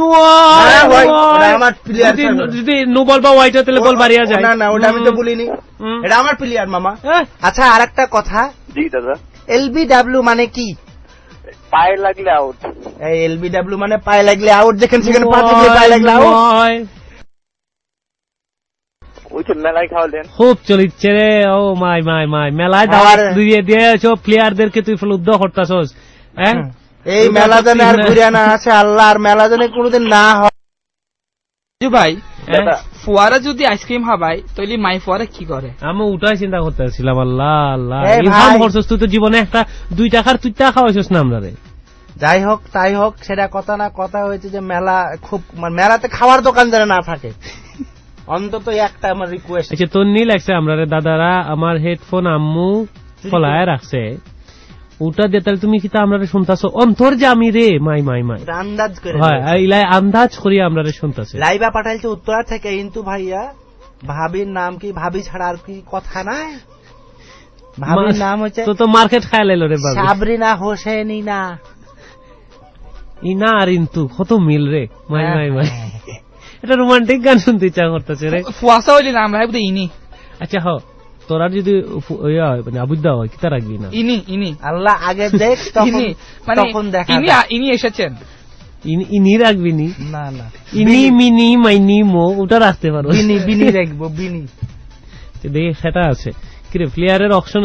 আমার প্লেয়ার
যদি নো বল বা হোয়াইট হয় তাহলে বল বাড়িয়া যায়।
না ওটা আমি তো বলিনি, এটা আমার প্লেয়ার মামা। আচ্ছা আরেকটা কথা।
জি দাদা।
LBW মানে কি?
পায়ে লাগলে আউট।
এই LBW মানে পায়ে লাগলে আউট, যেখানে সেখানে পায়ে লাগলে আউট।
মেলায় খাওয়ালেন
খুব চলিচ্ছে রে। ও মাই মেলায় দাওয়াত দিয়ে সব প্লেয়ারদেরকে তুই ফেলুদ্ধ করতাছস। হ্যাঁ,
এই মেলা জানে আর ঘুরে না আছে আল্লাহ, আর মেলা জানে কোনোদিন না হয়।
ভাই ফুয়ারা যদি আইসক্রিম খাবাই তাহলে মাই ফুয়ারা কি করে?
আমি ওটাই চিন্তা করতেছিলাম। আল্লাহ ইনকাম করছস তুই তো জীবনে একটা 2 টাকার তুইটা খাওয়াইছস না আমরা রে।
যাই হোক তাই হোক, সেটা কথা না। কথা হয়েছে যে মেলা খুব, মেলাতে খাওয়ার দোকান যেন না থাকে, অন্তত একটা আমার রিকোয়েস্ট।
আচ্ছা তোর নীল লাগছে আমরা রে দাদারা, আমার হেডফোন আম্মু ফলায় রাখছে, ওটা দিয়ে তাহলে তুমি কিতা আমরা শুনতাছো অন্তর যে আমি রে মাই
আন্দাজ করে।
হয় ইলাই আন্দাজ করি আমরা শুনতাছি।
লাইভা পাঠাইছে উত্তরা থেকে, কিন্তু ভাইয়া ভাবির নাম কি? ভাবি ছাড়া আর কি কথা নাই? ভাবির নাম হচ্ছে
তো মার্কেট খায় লাইলো রে বাবা,
সাবরিনা হোসেন
ইনা আর ইন্তু কত মিল রে মাই এটা রোমান্টিক গান শুনতে ইচ্ছা করতেছে রে।
ফুয়াশা হইলি নাম ভাই ইনি।
আচ্ছা হ তোরা যদি মানে আবুদ্দা হয় কিতা রাখবি না
ইনি
আল্লাহ আগে দেখ তখন দেখা
ইনি এসেছেন
ইনি রাখবি নি
না
ইনি মিনি মাইনি মো ওটা রাখতে পারো
বিনি রাখবো বিনি
দেখি সেটা আছে কিরে প্লেয়ারের অপশন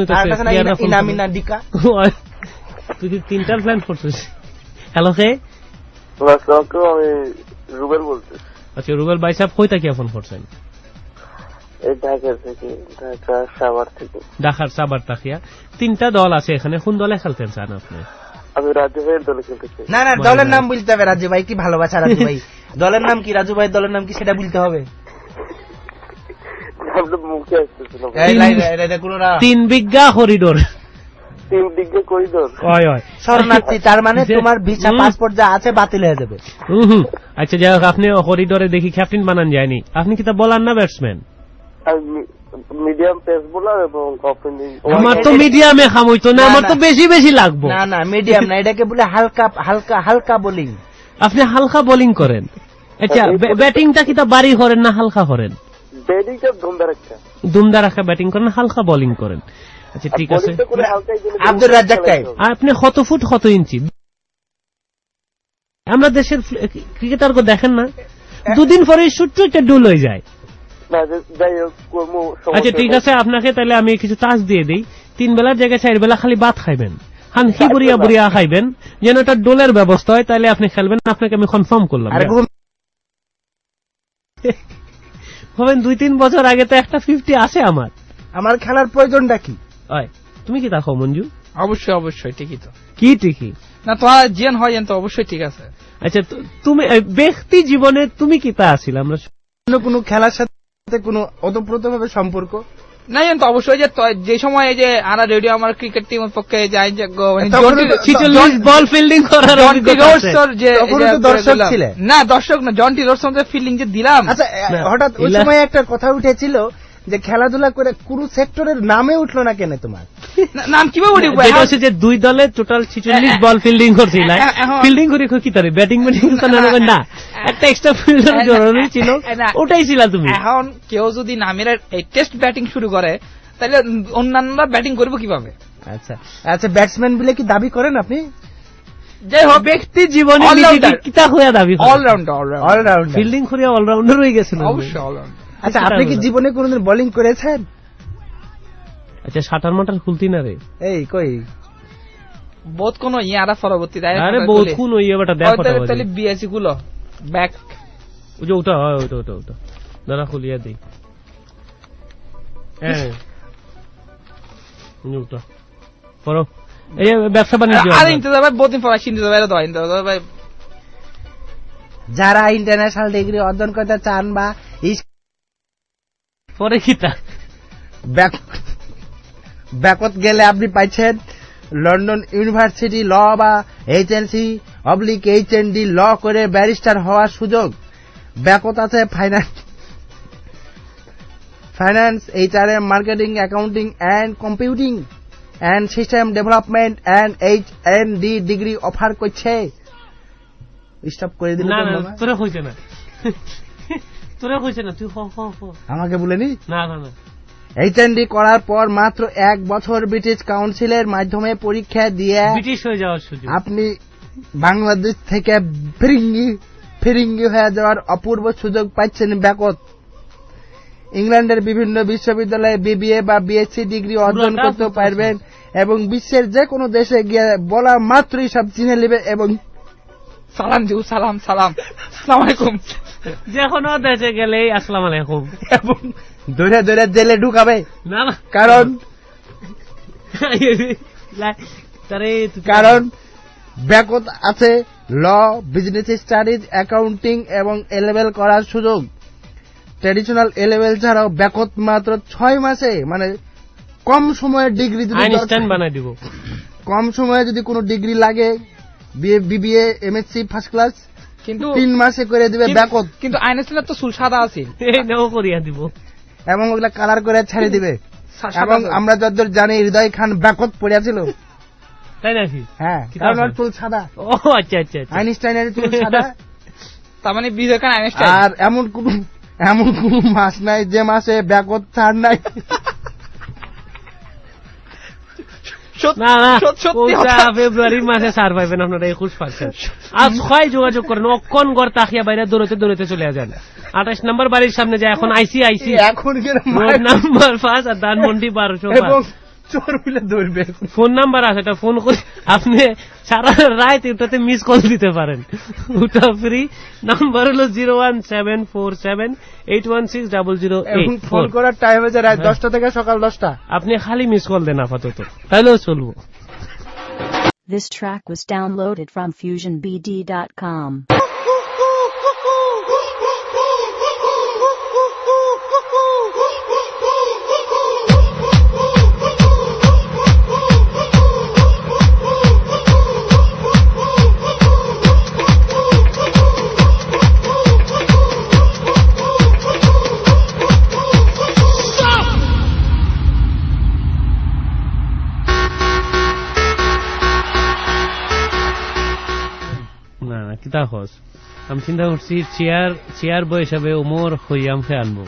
তুই তিনটার প্ল্যান করছিস হ্যালো কে
আমি রুবেল বলছি
আচ্ছা রুবেল ভাই সাহেব কই থেকে ফোন করছেন ঢাকার সাভার তাকিয়া তিনটা দল আছে এখানে কোন দলে খেলতেন চান আপনি
আমি রাজু ভাইয়ের দলে খেলতে চাই
না দলের নাম বলতে হবে রাজু ভাই কি ভালোবাসা রাজু ভাই দলের নাম কি রাজু ভাই দলের নাম কি সেটা বলতে হবে
3 বিঘা করিডোর
শরণার্থী তার মানে তোমার ভিসা পাসপোর্ট যা আছে বাতিল হয়ে যাবে
আচ্ছা যাই হোক আপনি করিডোরে দেখি ক্যাপ্টেন বানান যায়নি আপনি কি তা বলার না ব্যাটসম্যান
মিডিয়াম পেস বোলার এবং ওপেনিং
আমার তো মিডিয়ামে খামইতো না আমার তো বেশি লাগবো
না মিডিয়াম না এটাকে বলে হালকা বোলিং
আপনি হালকা বোলিং করেন আচ্ছা ব্যাটিংটা কি তা বাড়ি করেন না হালকা করেন
ব্যাটিংটা
দুমদা রাখা ব্যাটিং করেন হালকা বোলিং করেন আচ্ছা ঠিক আছে
আব্দুর রাজ্জাক টাইপ
আপনি কত ফুট কত ইঞ্চি আমরা দেশের ক্রিকেটারকে দেখেন না দুদিন পরে ছোট্ট একটা ডুল হয়ে যায় আচ্ছা ঠিক আছে আপনাকে তাহলে আমি কিছু চাষ দিয়ে দিই 3 বেলার জায়গায় 4 বেলা খালি ভাত খাইবেন হানকি বুড়িয়া খাইবেন যেন একটা ডোলের ব্যবস্থা হয় তাহলে আপনি খেলবেন আপনাকে আমি কনফার্ম করলাম হবেন 2-3 বছর আগে তো একটা 50 আছে আমার
খেলার প্রয়োজনটা কি
তুমি কি দেখো মঞ্জু
অবশ্যই ঠিকই তো
কি ঠিকই
না তোমার জিয়ান হয় তো অবশ্যই ঠিক আছে
আচ্ছা তুমি ব্যক্তি জীবনে তুমি কি তা আছিল আমরা
কোনো খেলার সাথে কোনো ওতপ্রোতভাবে সম্পর্ক
নাই তো অবশ্যই যে সময় যে আনা রেডিও আমার ক্রিকেট টিমের পক্ষে যাই
বল ফিল্ডিং করার
দর্শক ছিলেন
না দর্শক না জন্টি রোডসন ফিল্ডিং যে দিলাম
আচ্ছা হঠাৎ ওই সময় একটা কথা উঠেছিল যে খেলাধুলা করে কোন সেক্টরের নামে উঠলো না কেন তোমার
নাম কিভাবে উঠবে
যেটা হচ্ছে যে 2 দলে টোটাল 46 বল ফিল্ডিং করছিল ফিল্ডিং করে কি তারে ব্যাটিং না একটা এক্সট্রা ফিল্ডার জরুরি ছিল ওটাই ছিল তুমি
এখন কেউ যদি নামের এই টেস্ট ব্যাটিং শুরু করে তাহলে অন্যান্যরা ব্যাটিং করবে কিভাবে
আচ্ছা ব্যাটসম্যান বলে কি দাবি করেন আপনি
যাই হোক ব্যক্তি জীবনে
কিতা হয়ে দাবি
অলরাউন্ডার
ফিল্ডিং করে অলরাউন্ডার হয়ে গেছেন
অবশ্যই অলরাউন্ডার
আচ্ছা আপনি কি জীবনে কোনদিন বোলিং করেছেন
আচ্ছা শাটার মাটার খুলতি না রে
এই কই
বহুত কোন ইয়ারা পরবর্তী দায়
আরে বহুত কোন ইয়েটা দেখো
তাহলে বিএসসি গুলো ব্যাক
ওই যে ওটা দাঁড়া খুলিয়া দেই হ্যাঁ ওটা পড়ো এই ব্যবসা বাণিজ্য
আর ইন্টারভিউ ভাই বহুত দিন পর আসি ইন্টারভিউ ভাই
যারা ইন্টারন্যাশনাল ডিগ্রি অর্জন করতে চান বা
পরে কিতা
ব্যাকত গেলে আপনি পাইছেন লন্ডন ইউনিভার্সিটি ল বা HNC/HND ল করে ব্যারিস্টার হওয়ার সুযোগ ব্যাকত আছে finance HRM marketing accounting and computing and system development and HND degree offer করছে স্টপ করে দিল
না তোরা হইছে না তুই
আমাকে বলেনি
না
HND করার পর মাত্র 1 বছর ব্রিটিশ কাউন্সিলের মাধ্যমে পরীক্ষা দিয়ে
ব্রিটিশ হয়ে যাওয়ার সুযোগ
আপনি বাংলাদেশ থেকে ফিরিঙ্গি হয়ে যাওয়ার অপূর্ব সুযোগ পাচ্ছেন ব্যাকত ইংল্যান্ডের বিভিন্ন বিশ্ববিদ্যালয়ে BBA বা BSc ডিগ্রি অর্জন করতে পারবেন এবং বিশ্বের যে কোনো দেশে গিয়ে বলা মাত্রই সব চিনে নেবে এবং
সালাম আসসালামু আলাইকুম
যে কোনো দেশে গেলেই আসসালামু আলাইকুম
এবং ধরে জেলে ঢুকাবে না কারণ ব্যাকত আছে ল বিজনেস স্টাডিজ অ্যাকাউন্টিং এবং A-level করার সুযোগ ট্র্যাডিশনাল A-level ছাড়াও ব্যাকত মাত্র 6 মাসে মানে কম সময়ের ডিগ্রি কম সময়ে যদি কোনো ডিগ্রি লাগে BBA MSc ফার্স্ট ক্লাস কিন্তু 3 মাসে করে দিবে ব্যাকত
কিন্তু আইনস্টাইনের তো চুল সাদা আছে
এই নাও করিয়া দিব
এবং ওগুলা কালার করে ছেড়ে দিবে এবং আমরা যতদূর জানি হৃদয় খান ব্যাকত পড়িয়াছিল
তাই নাকি
হ্যাঁ কারণ ওর চুল সাদা
ও আচ্ছা
আইনস্টাইনের চুল সাদা
তার মানে বিজয় খান আইনস্টাইন
আর এমন কোন এমন কোন মাস নাই যে মাসে ব্যাকত ছাড় নাই।
না না ফেব্রুয়ারি মাসে সার পাইবেন আপনারা 21%। আজ ছয় যোগাযোগ করেন, অক্ষণ ঘর তাকিয়া বাইরে দৌড়তে চলে যান। 28 নম্বর বাড়ির সামনে যায়, এখন আইসি
এখন
নাম্বার 5 আর ধানমন্ডি 1200
চোর মিলে ধরবে।
ফোন নাম্বার আছে, এটা ফোন করে আপনি সারা রাত ওটাতে মিস কল দিতে পারেন, ওটা ফ্রি। নাম্বার হলো 01747816008।
ফোন করার টাইম হয়েছে রাত 10টা থেকে সকাল 10টা।
আপনি খালি মিস কল দেন আপাতত, তাহলেও চলবো।
This track was downloaded from FusionBD.com.
কিতা হস আমি চিন্তা করছি চেয়ার বই হিসাবে ওমর হইয়াম খে আনবো।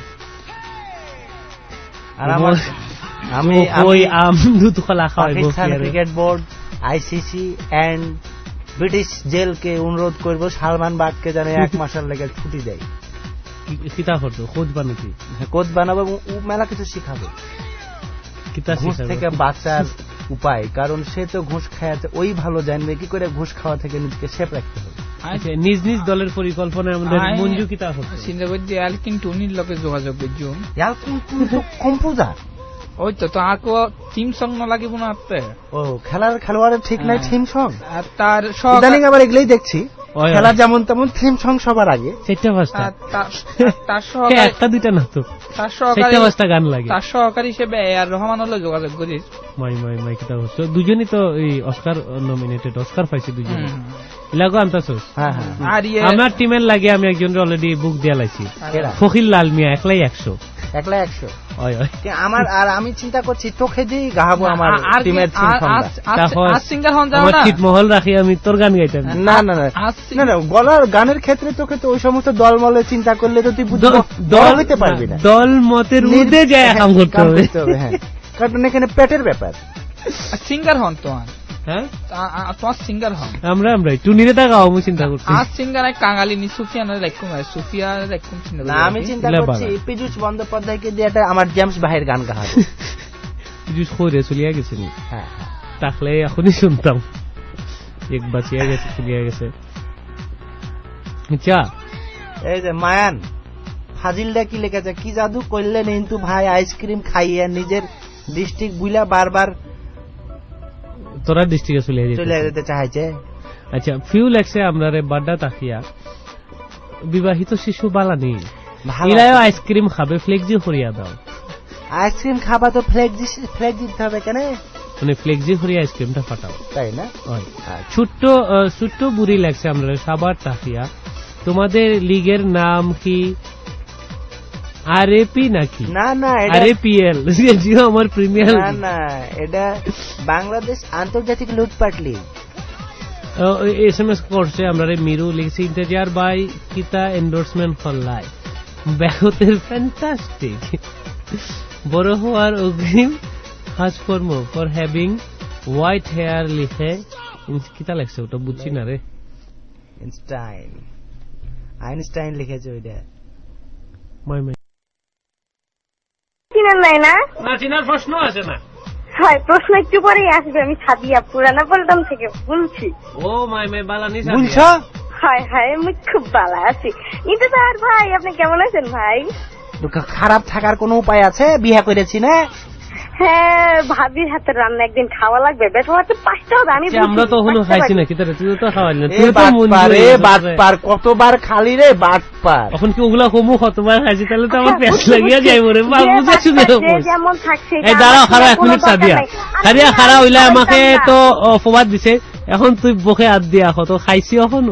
আমি দুধ খোলা খাওয়াইবো।
Cricket board, ICC and British জেলকে অনুরোধ করবো সালমান বাগকে যেন 1 মাসের লেগে ছুটি দেয়।
কিতা করতো কোচ বানাতে?
কোচ বানাবো, মেলা কিছু শিখাবো ঘুষ থেকে বাঁচার উপায়, কারণ সে তো ঘুষ খাওয়াতে ওই ভালো জানবে কি করে ঘুষ খাওয়া থেকে নিজেকে সেফ রাখতে হবে।
নিজ নিজ দলের পরিকল্পনা আমাদের মঞ্জু কিতা করছে
চিন্তা করছি অ্যালকিন টুনির লোকে যোগাযোগ করছো।
কম্পোজার
ওই তো আকো থিম সং না লাগিব না আপে। ও
খেলোয়াড়ের ঠিক নাই থিম সং,
আর তার
ইদানিং আবার এগুলাই দেখছি খেলা যেমন তেমন থিম সং সবার আগে।
সেটা বাস্তা
তার সহকারী
একটা দুইটা না তো,
তার সহকারী
সেটা বাস্তা গান লাগে।
তার সহকারী হিসেবে আর রহমান হলো যোগাযোগ করিস।
মাই কিতা হচ্ছে দুজনই তো এই অস্কার নমিনেটেড, অস্কার পাইছে দুজন। লাগো আনতাছস?
হ্যাঁ।
আর
আমার টিমের লাগে আমি একজনের অলরেডি বুক দিয়া লাইছি, ফকির লাল মিয়া, একলাই 100।
আমার আর আমি চিন্তা করছি তোকে দিয়ে গাহাবো আমার টিমের থিম
সিঙ্গার হন যাও না,
ছিটমহল রাখি আমি তোর গান গাইতাম।
না গলার গানের ক্ষেত্রে তোকে তো ওই সমস্ত দলমলে চিন্তা করলে তো তুই দল হইতে পারবি না,
দল মতের মধ্যে যায় কাম করতে হবে।
হ্যাঁ, কারণ এখানে পেটের ব্যাপার।
সিঙ্গার হন তো
হ্যাঁ,
তোমার সিঙ্গার হন
আমরা টুনিরে গাও আমি চিন্তা করছি।
আজ সিঙ্গার কাঙালি নি সুফিয়ানের একদম সুফিয়ানের একদম চিন্তা
না, আমি চিন্তা করছি পীযূষ বন্দ্যোপাধ্যায়কে দিয়ে একটা আমার জেমস ভাইয়ের গান গাহাবো।
পীযূষ কইরে চলিয়া গেছে নি?
হ্যাঁ,
তাহলে এখনই শুনতাম, এক বাঁচিয়া গেছে, চলিয়া গেছে। আচ্ছা,
এই যে মায়ান ফাজিলটা কি লেখেছে, কি জাদু করলেন কিন্তু ভাই আইসক্রিম খাইয়া নিজের ডিস্ট্রিক্ট বুইলা বারবার
তোরা ডিস্ট্রিক্টে চলে
যেতে চাইছে।
আচ্ছা, ফিউ লাগছে আমরা রে বাড্ডা তাকিয়া বিবাহিত শিশু বালা নেই, এরাও আইসক্রিম খাবে, ফ্লেক্সি করিয়া দাও।
আইসক্রিম খাবা তো ফ্লেক্সি দিতে হবে কেন?
মানে ফ্লেক্সি করিয়া আইসক্রিমটা ফাটাও,
তাই না?
ছোট্ট বুড়ি লাগছে আমরা সবার তাকিয়া। তোমাদের লিগের নাম কি আরএপি নাকি?
না
আরএপিএল, জিও আমার প্রিমিয়ার।
না এটা বাংলাদেশ আন্তর্জাতিক লুটপাট লিগ।
এসএমএস করছে আমরা মিরু লিখছি ইন্তেজার বাই কিতা এন্ডোর্সমেন্ট হল্লাই ব্যাহতের ফ্যান্টাস্টিক বড় হওয়ার অগ্রিম কাজকর্ম ফর হ্যাভিং হোয়াইট হেয়ার লিখে কিতা লাগছে ওটা বুঝছি না রে।
আইনস্টাইন লিখেছে ওইটা।
চিনেন নাই না?
না, চিনার প্রশ্ন আছে না?
হয়, প্রশ্ন একটু পরেই আসবে। আমি সাদিয়া পুরানা পল্টন থেকে বলছি।
ও মাই বালানি
বলছো?
হয় আমি খুব ভালো আছি। ইন্তেজার ভাই, আপনি কেমন আছেন ভাই?
খারাপ থাকার কোনো উপায় আছে? বিয়ে করেছি না?
হ্যাঁ, ভাবির হাতের রান্না একদিন খাওয়া লাগবে। বেটা হাতে 5টা হবে।
আমরা তো এখনো খাইছি না। কিতারে তুই তো খাওয়ালি না।
তুই তো বাটপার কতবার খালি রে বাটপার।
এখন কি ওগুলা কমু কতবার খাইছি তাহলে তো আমার পেট লাগিয়া যাইব রে। বুঝা শুনে
যেমন থাকছে।
এই দাঁড়াও, খারাপ 1 মিনিট সাদিয়া খারা হইলা আমাকে তো অপবাদ দিছে। এখন তুই বকে হাত দিয়া কত খাইছি এখনো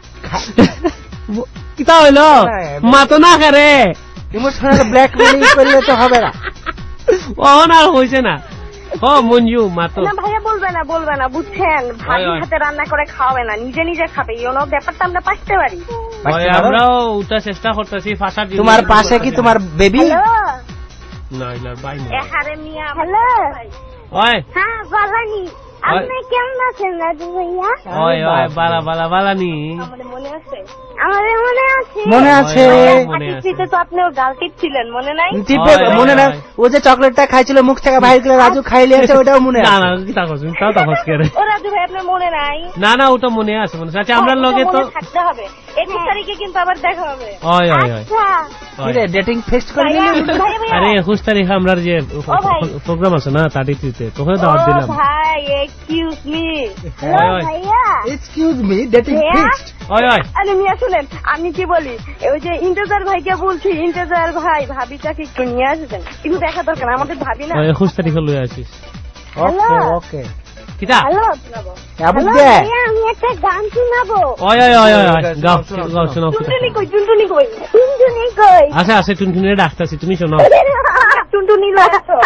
কিতা হইল? মাতো না খারে
ইমোশনাল ব্ল্যাকমেইলিং করলে তো হবে না।
ওহন আর হইছে না। ও মঞ্জু মাতো
না ভাইয়া, বলবে না বুঝছেন। ভাবির হাতে রান্না করে খাওয়াবে না, নিজে খাবে। ব্যাপারটা আমরা পাইতে পারি।
আমরাও ওটা চেষ্টা করতেছি ফাঁসার।
তোমার পাশে কি তোমার বেবি?
না ইলার ভাই না।
হ্যালো
ওই
হ্যাঁ বালানি, আপনি কেমন আছেন রাজু ভাইয়া?
ওই ওই বালা বালা বালানি।
আমাদের মনে আছে, আমাদের মনে আছে,
মনে আছে।
আজকে তো আপনি ওর গাল টিপছিলেন, মনে নাই?
টিপে মনে না? ও যে চকলেটটা খাইছিল মুখ থেকে বাইরে গেলে রাজু খাইলে আছে, ওটাও মনে আছে?
না না কি তা করছিস তাও তাপস করে।
ও রাজু ভাই আপনার মনে নাই?
না না ওটা মনে আছে, মনে আছে। আচ্ছা আমরা লগে তো
থাকতে হবে, 21 তারিখে কিন্তু আবার দেখা হবে।
ওই ওই ওই
আরে ডেটিং ফেস্ট করে নিলি?
আরে 21 তারিখে আমরা যে প্রোগ্রাম আছে না 33 তে, তোকে দাওয়াত দিলাম।
ভাই এক্সকিউজ মি, হ্যালো ভাইয়া,
এক্সকিউজ মি, ডেটিং ফেস্ট।
ওই ওই
আরে মিয়া শুনেন, আমি কি বলি, ওই যে ইন্তেজার ভাইকে বলছি, ইন্তেজার ভাই ভাবিটাকে একটু নিয়ে আসবেন, একটু দেখা দরকার, আমাদের ভাবি না।
21 তারিখে লয়ে আসিস।
ওকে ওকে।
কিটা হ্যালো
আবু দে,
আমি একটা গান শোনাবো।
ওই ওই ওই ওই গাও গাও শোনাও।
টুনটুনি কই, টুনটুনি কই, টুনটুনি কই?
আচ্ছা আচ্ছা টুনটুনি ডাকতাছি, তুমি শোনাও।
টুনটুনি লাগতো,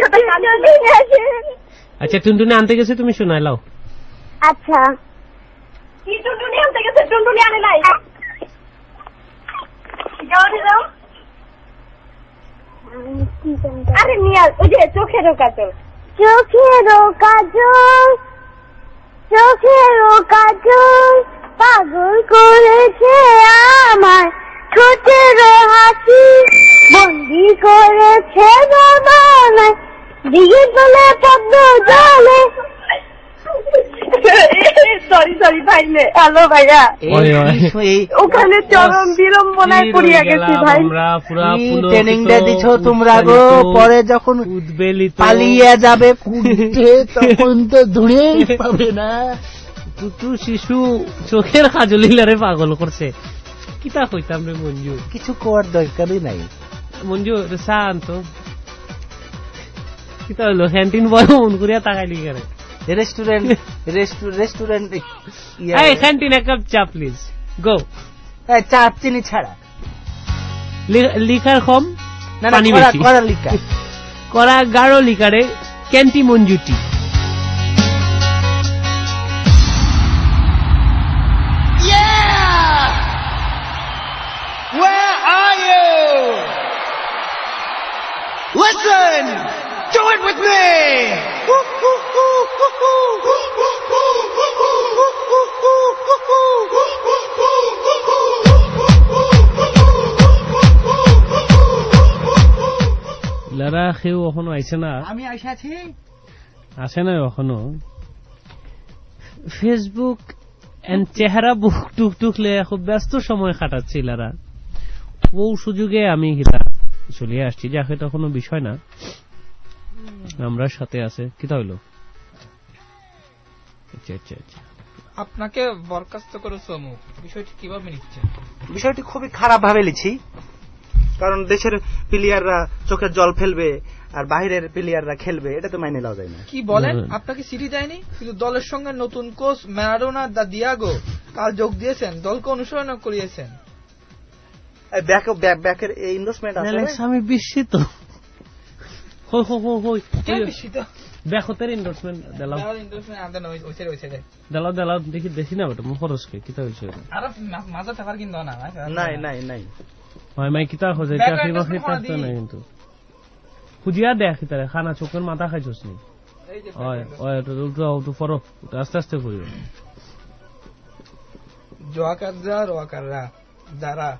আচ্ছা টুনটুনি আনতে গেছে, তুমি শোনাই লাও।
আচ্ছা কি টুনটুনি আনতে গেছে? টুনটুনি আনে নাই। আরে মিয়া, ওই যে চোখেরও কাজল, চোখেরও কাজল, চোখেরও কাজল পাগল করেছে আমার, ঠোঁটেরও হাসি বন্দি করেছে বাবানায়, দিঘি তোলে পদ্ম জলে। সরি ভাই, হ্যালো ভাইয়া, ওখানে চরম বিড়ম্বনায় পড়িয়া গেছি ভাই।
আমরা পুরা
ট্রেনিংটা দিছো তোমরা গো, পরে যখন পালিয়ে যাবে কুটে তখন তো ধুড়ে পাবে না।
দুটো শিশু চোখের কাজলিলারে পাগল করছে, কিতা কইতাম রে মঞ্জু?
কিছু করার দরকারই নাই
মঞ্জু, শান্ত কিতা হইলো? ক্যান্টিন বয় মন করিয়া তাকাইলি কেন?
রেস্টুরেন্ট রেস্টুরেন্ট
এই ক্যান্টিন এক কাপ চা প্লিজ, গো।
চা চিনি ছাড়া,
লিকার কম
না
পানি
করা
বেশি,
করা লিকার,
করা গাঢ় লিকারে ক্যান্টি মঞ্জুটি।
Where are you? Listen! Do it with me!
লারা কেউ এখনো আইছে না?
আমি আইসাছি,
আসে না এখনো। ফেসবুক এন্ড চেহারা বুক টুক টুকলে খুব ব্যস্ত সময় কাটাচ্ছি লারা। ও সুযোগে আমি হিতা চলে আসছি, যাকে তো কোনো বিষয় না, আমরা সাথে আছে। কিতা হইলো? আচ্ছা আচ্ছা আচ্ছা,
আপনাকে বরখাস্ত করেছে অমুক, বিষয়টি কিভাবে নিচ্ছেন?
বিষয়টি খুবই খারাপ ভাবে লিছি, কারণ দেশের প্লেয়াররা চোখের জল ফেলবে আর বাইরের প্লেয়াররা খেলবে, এটা তো মাইনে লওয়া যায় না।
কি বলেন? আপনাকে সিটি দেয়নি? কিন্তু দলের সঙ্গে নতুন কোচ ম্যারাডোনা দা দিয়াগো কাল যোগ দিয়েছেন, দলকে অনুসরণ করিয়েছেন।
ব্যাকের ইনভেস্টমেন্ট আছে,
আমি বিস্মিত। হই হই হই হই,
কে বিস্মিত?
ব্যাকতের ইনভেস্টমেন্ট দিলাম,
ইনভেস্টমেন্ট আনতে নয়, ওইছে ওইছে
দিলাম দিলাম, দেখি দেখি না বেটা, মুখরসকে কিতা হইছে?
আর মাজা থাকার কিন্তু না,
নাই নাই নাই,
হয় মাই কিতা হইছে? চাকরি বাকরি থাকতো না, কিন্তু খুঁজিয়া দেখ তারে খানা চোখের মাথা খাইছস নি? হয় হয়, তো ফরো আস্তে আস্তে করিও।
জোয়াকাররা যারা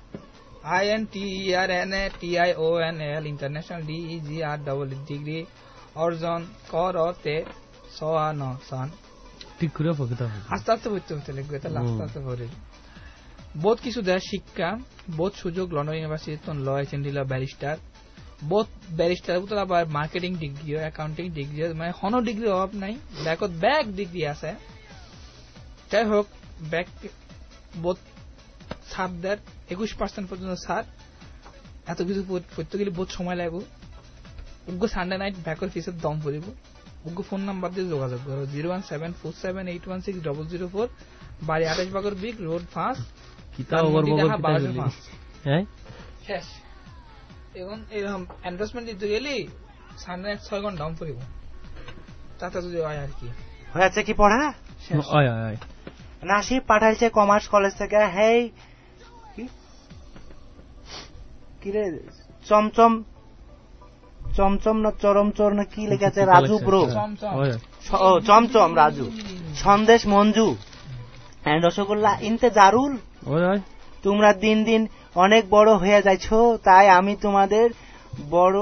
INTERNATIONL ইন্টারন্যাশনাল DEGR ডিগ্রি অর্জন করতে সন
ঠিক করে পকিতা
আস্তে আস্তে হইতে লিখবে, তাহলে আস্তে আস্তে ভরে বহুত কিছু দেয় শিক্ষা, বহুত সুযোগ। লন্ডন ইউনিভার্সিটি লয় চেন্ডিলা ব্যারিস্টার, বহুত ব্যারিস্টার আবার মার্কেটিং ডিগ্রি, অ্যাকাউন্টিং ডিগ্রি, মানে হন ডিগ্রি অভাব নাই, ব্যাকত ব্যাক ডিগ্রি আছে। যাই হোক, ব্যাক বহুত ছাড় দেয় 21% পর্যন্ত ছাড়। এত কিছু পড়তে গেলে বহুত সময় লাগবে। উগ্র সানডে নাইট ব্যাকর ফিসের দম পড়িব। উগ্র ফোন নাম্বার দিয়ে যোগাযোগ করো 01747816004, বাড়ি 28 বাগর বিগ রোড 5 শেষ। এবং এরকম এন্ডোর্সমেন্ট দিতে গেলে সানডে নাইট 6 ঘন্টা দম পড়িব, তাতে যদি হয় আর কি
হয়েছে কি পড়া
হয় হয়।
নাসিব পাঠাইছে কমার্স কলেজ থেকে, হেই কিরে চমচম চমচম না চরমচর না কি লেখা আছে রাজু ব্রো চমচম রাজু সন্দেশ মঞ্জু এন্ড রসগোল্লা ইন্তেজারুল তোমরা দিন দিন অনেক বড় হয়ে যাইছো তাই আমি তোমাদের বড়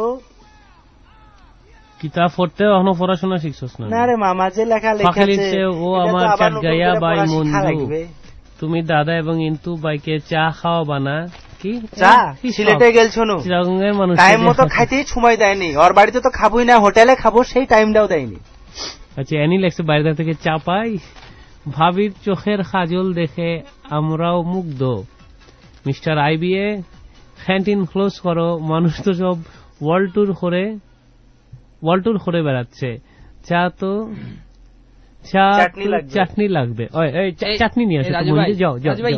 কিতাব পড়তে এখনো পড়াশোনা শিখছস না?
না রে মামা যে লেখা লেখাছে
ও আমার চাটগায়া বাই মঞ্জু তুমি দাদা এবং ইন্তু বাইকে চা খাওয়াবা না? কি
চা সিলেটে গেলছো নো টাইম মতো খাইতেই সময় দেয়নি ওর বাড়িতে তো খাবোই না হোটেলে খাবো সেই টাইমটাও দেয়নি।
আচ্ছা এনি লেখছে বাইরে থেকে চা পাই ভাবির চোখের কাজল দেখে আমরাও মুগ্ধ মিস্টার আইবিএ ক্যান্টিন ক্লোজ করো মানুষ তো সব ওয়ার্ল্ড ট্যুর করে বেড়াচ্ছে চা তো চাটনি লাগবে চাটনি নিয়ে আসো যাও